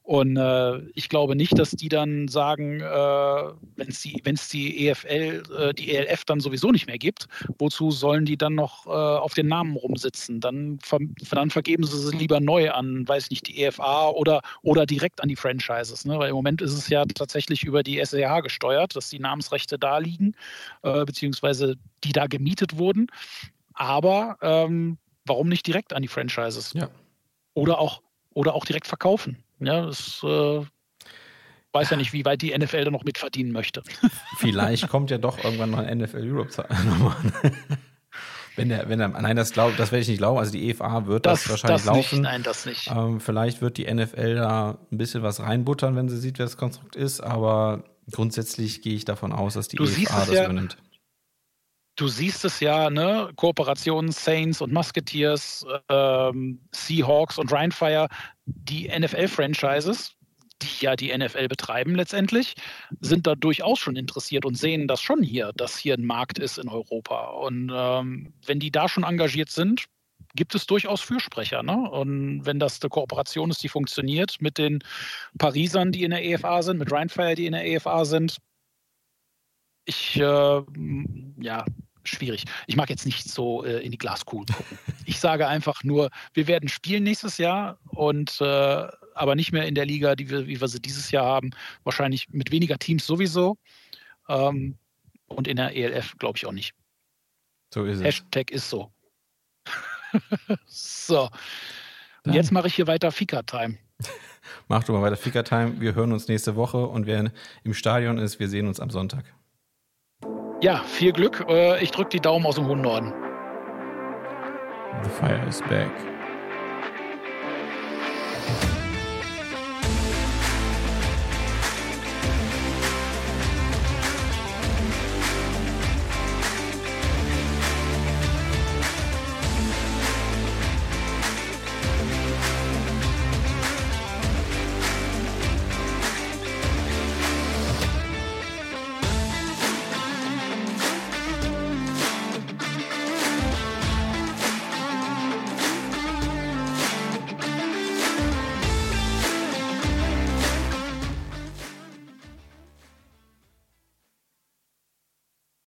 Und äh, ich glaube nicht, dass die dann sagen, äh, wenn es die, wenn's die E F L, äh, die E L F dann sowieso nicht mehr gibt, wozu sollen die dann noch äh, auf den Namen rumsitzen? Dann, ver dann vergeben sie sie lieber neu an, weiß nicht, die E F A oder, oder direkt an die Franchises. Ne? Weil im Moment ist es ja tatsächlich über die S E H gesteuert, dass die Namensrechte da liegen, äh, beziehungsweise die da gemietet wurden. Aber ähm, warum nicht direkt an die Franchises? Ja. Oder auch, oder auch direkt verkaufen. Ja, das äh, weiß ja nicht, wie weit die N F L da noch mitverdienen möchte. Vielleicht kommt ja doch irgendwann noch ein N F L Europe nochmal. Wenn der, wenn der, nein, das glaub, das werde ich nicht glauben. Also die E F A wird das, das wahrscheinlich das laufen. Nicht, nein, das nicht. Ähm, vielleicht wird die N F L da ein bisschen was reinbuttern, wenn sie sieht, wer das Konstrukt ist. Aber grundsätzlich gehe ich davon aus, dass die du E F A das ja, übernimmt. Du siehst es ja, ne? Kooperationen Saints und Musketeers, ähm, Seahawks und Rheinfire, die N F L-Franchises, die ja die N F L betreiben letztendlich, sind da durchaus schon interessiert und sehen das schon hier, dass hier ein Markt ist in Europa. Und ähm, wenn die da schon engagiert sind, gibt es durchaus Fürsprecher. Ne? Und wenn das eine Kooperation ist, die funktioniert mit den Parisern, die in der E F A sind, mit Rheinfire, die in der E F A sind, ich, äh, ja, schwierig. Ich mag jetzt nicht so äh, in die Glaskugel gucken. Ich sage einfach nur, wir werden spielen nächstes Jahr und äh, aber nicht mehr in der Liga, die wir, wie wir sie dieses Jahr haben. Wahrscheinlich mit weniger Teams sowieso. Ähm, und in der E L F glaube ich auch nicht. So ist es. Hashtag ist so. So. Und jetzt mache ich hier weiter Fika-Time. Mach du mal weiter Fika-Time. Wir hören uns nächste Woche und wer im Stadion ist, wir sehen uns am Sonntag. Ja, viel Glück. Ich drücke die Daumen aus dem hohen Norden. The fire is back.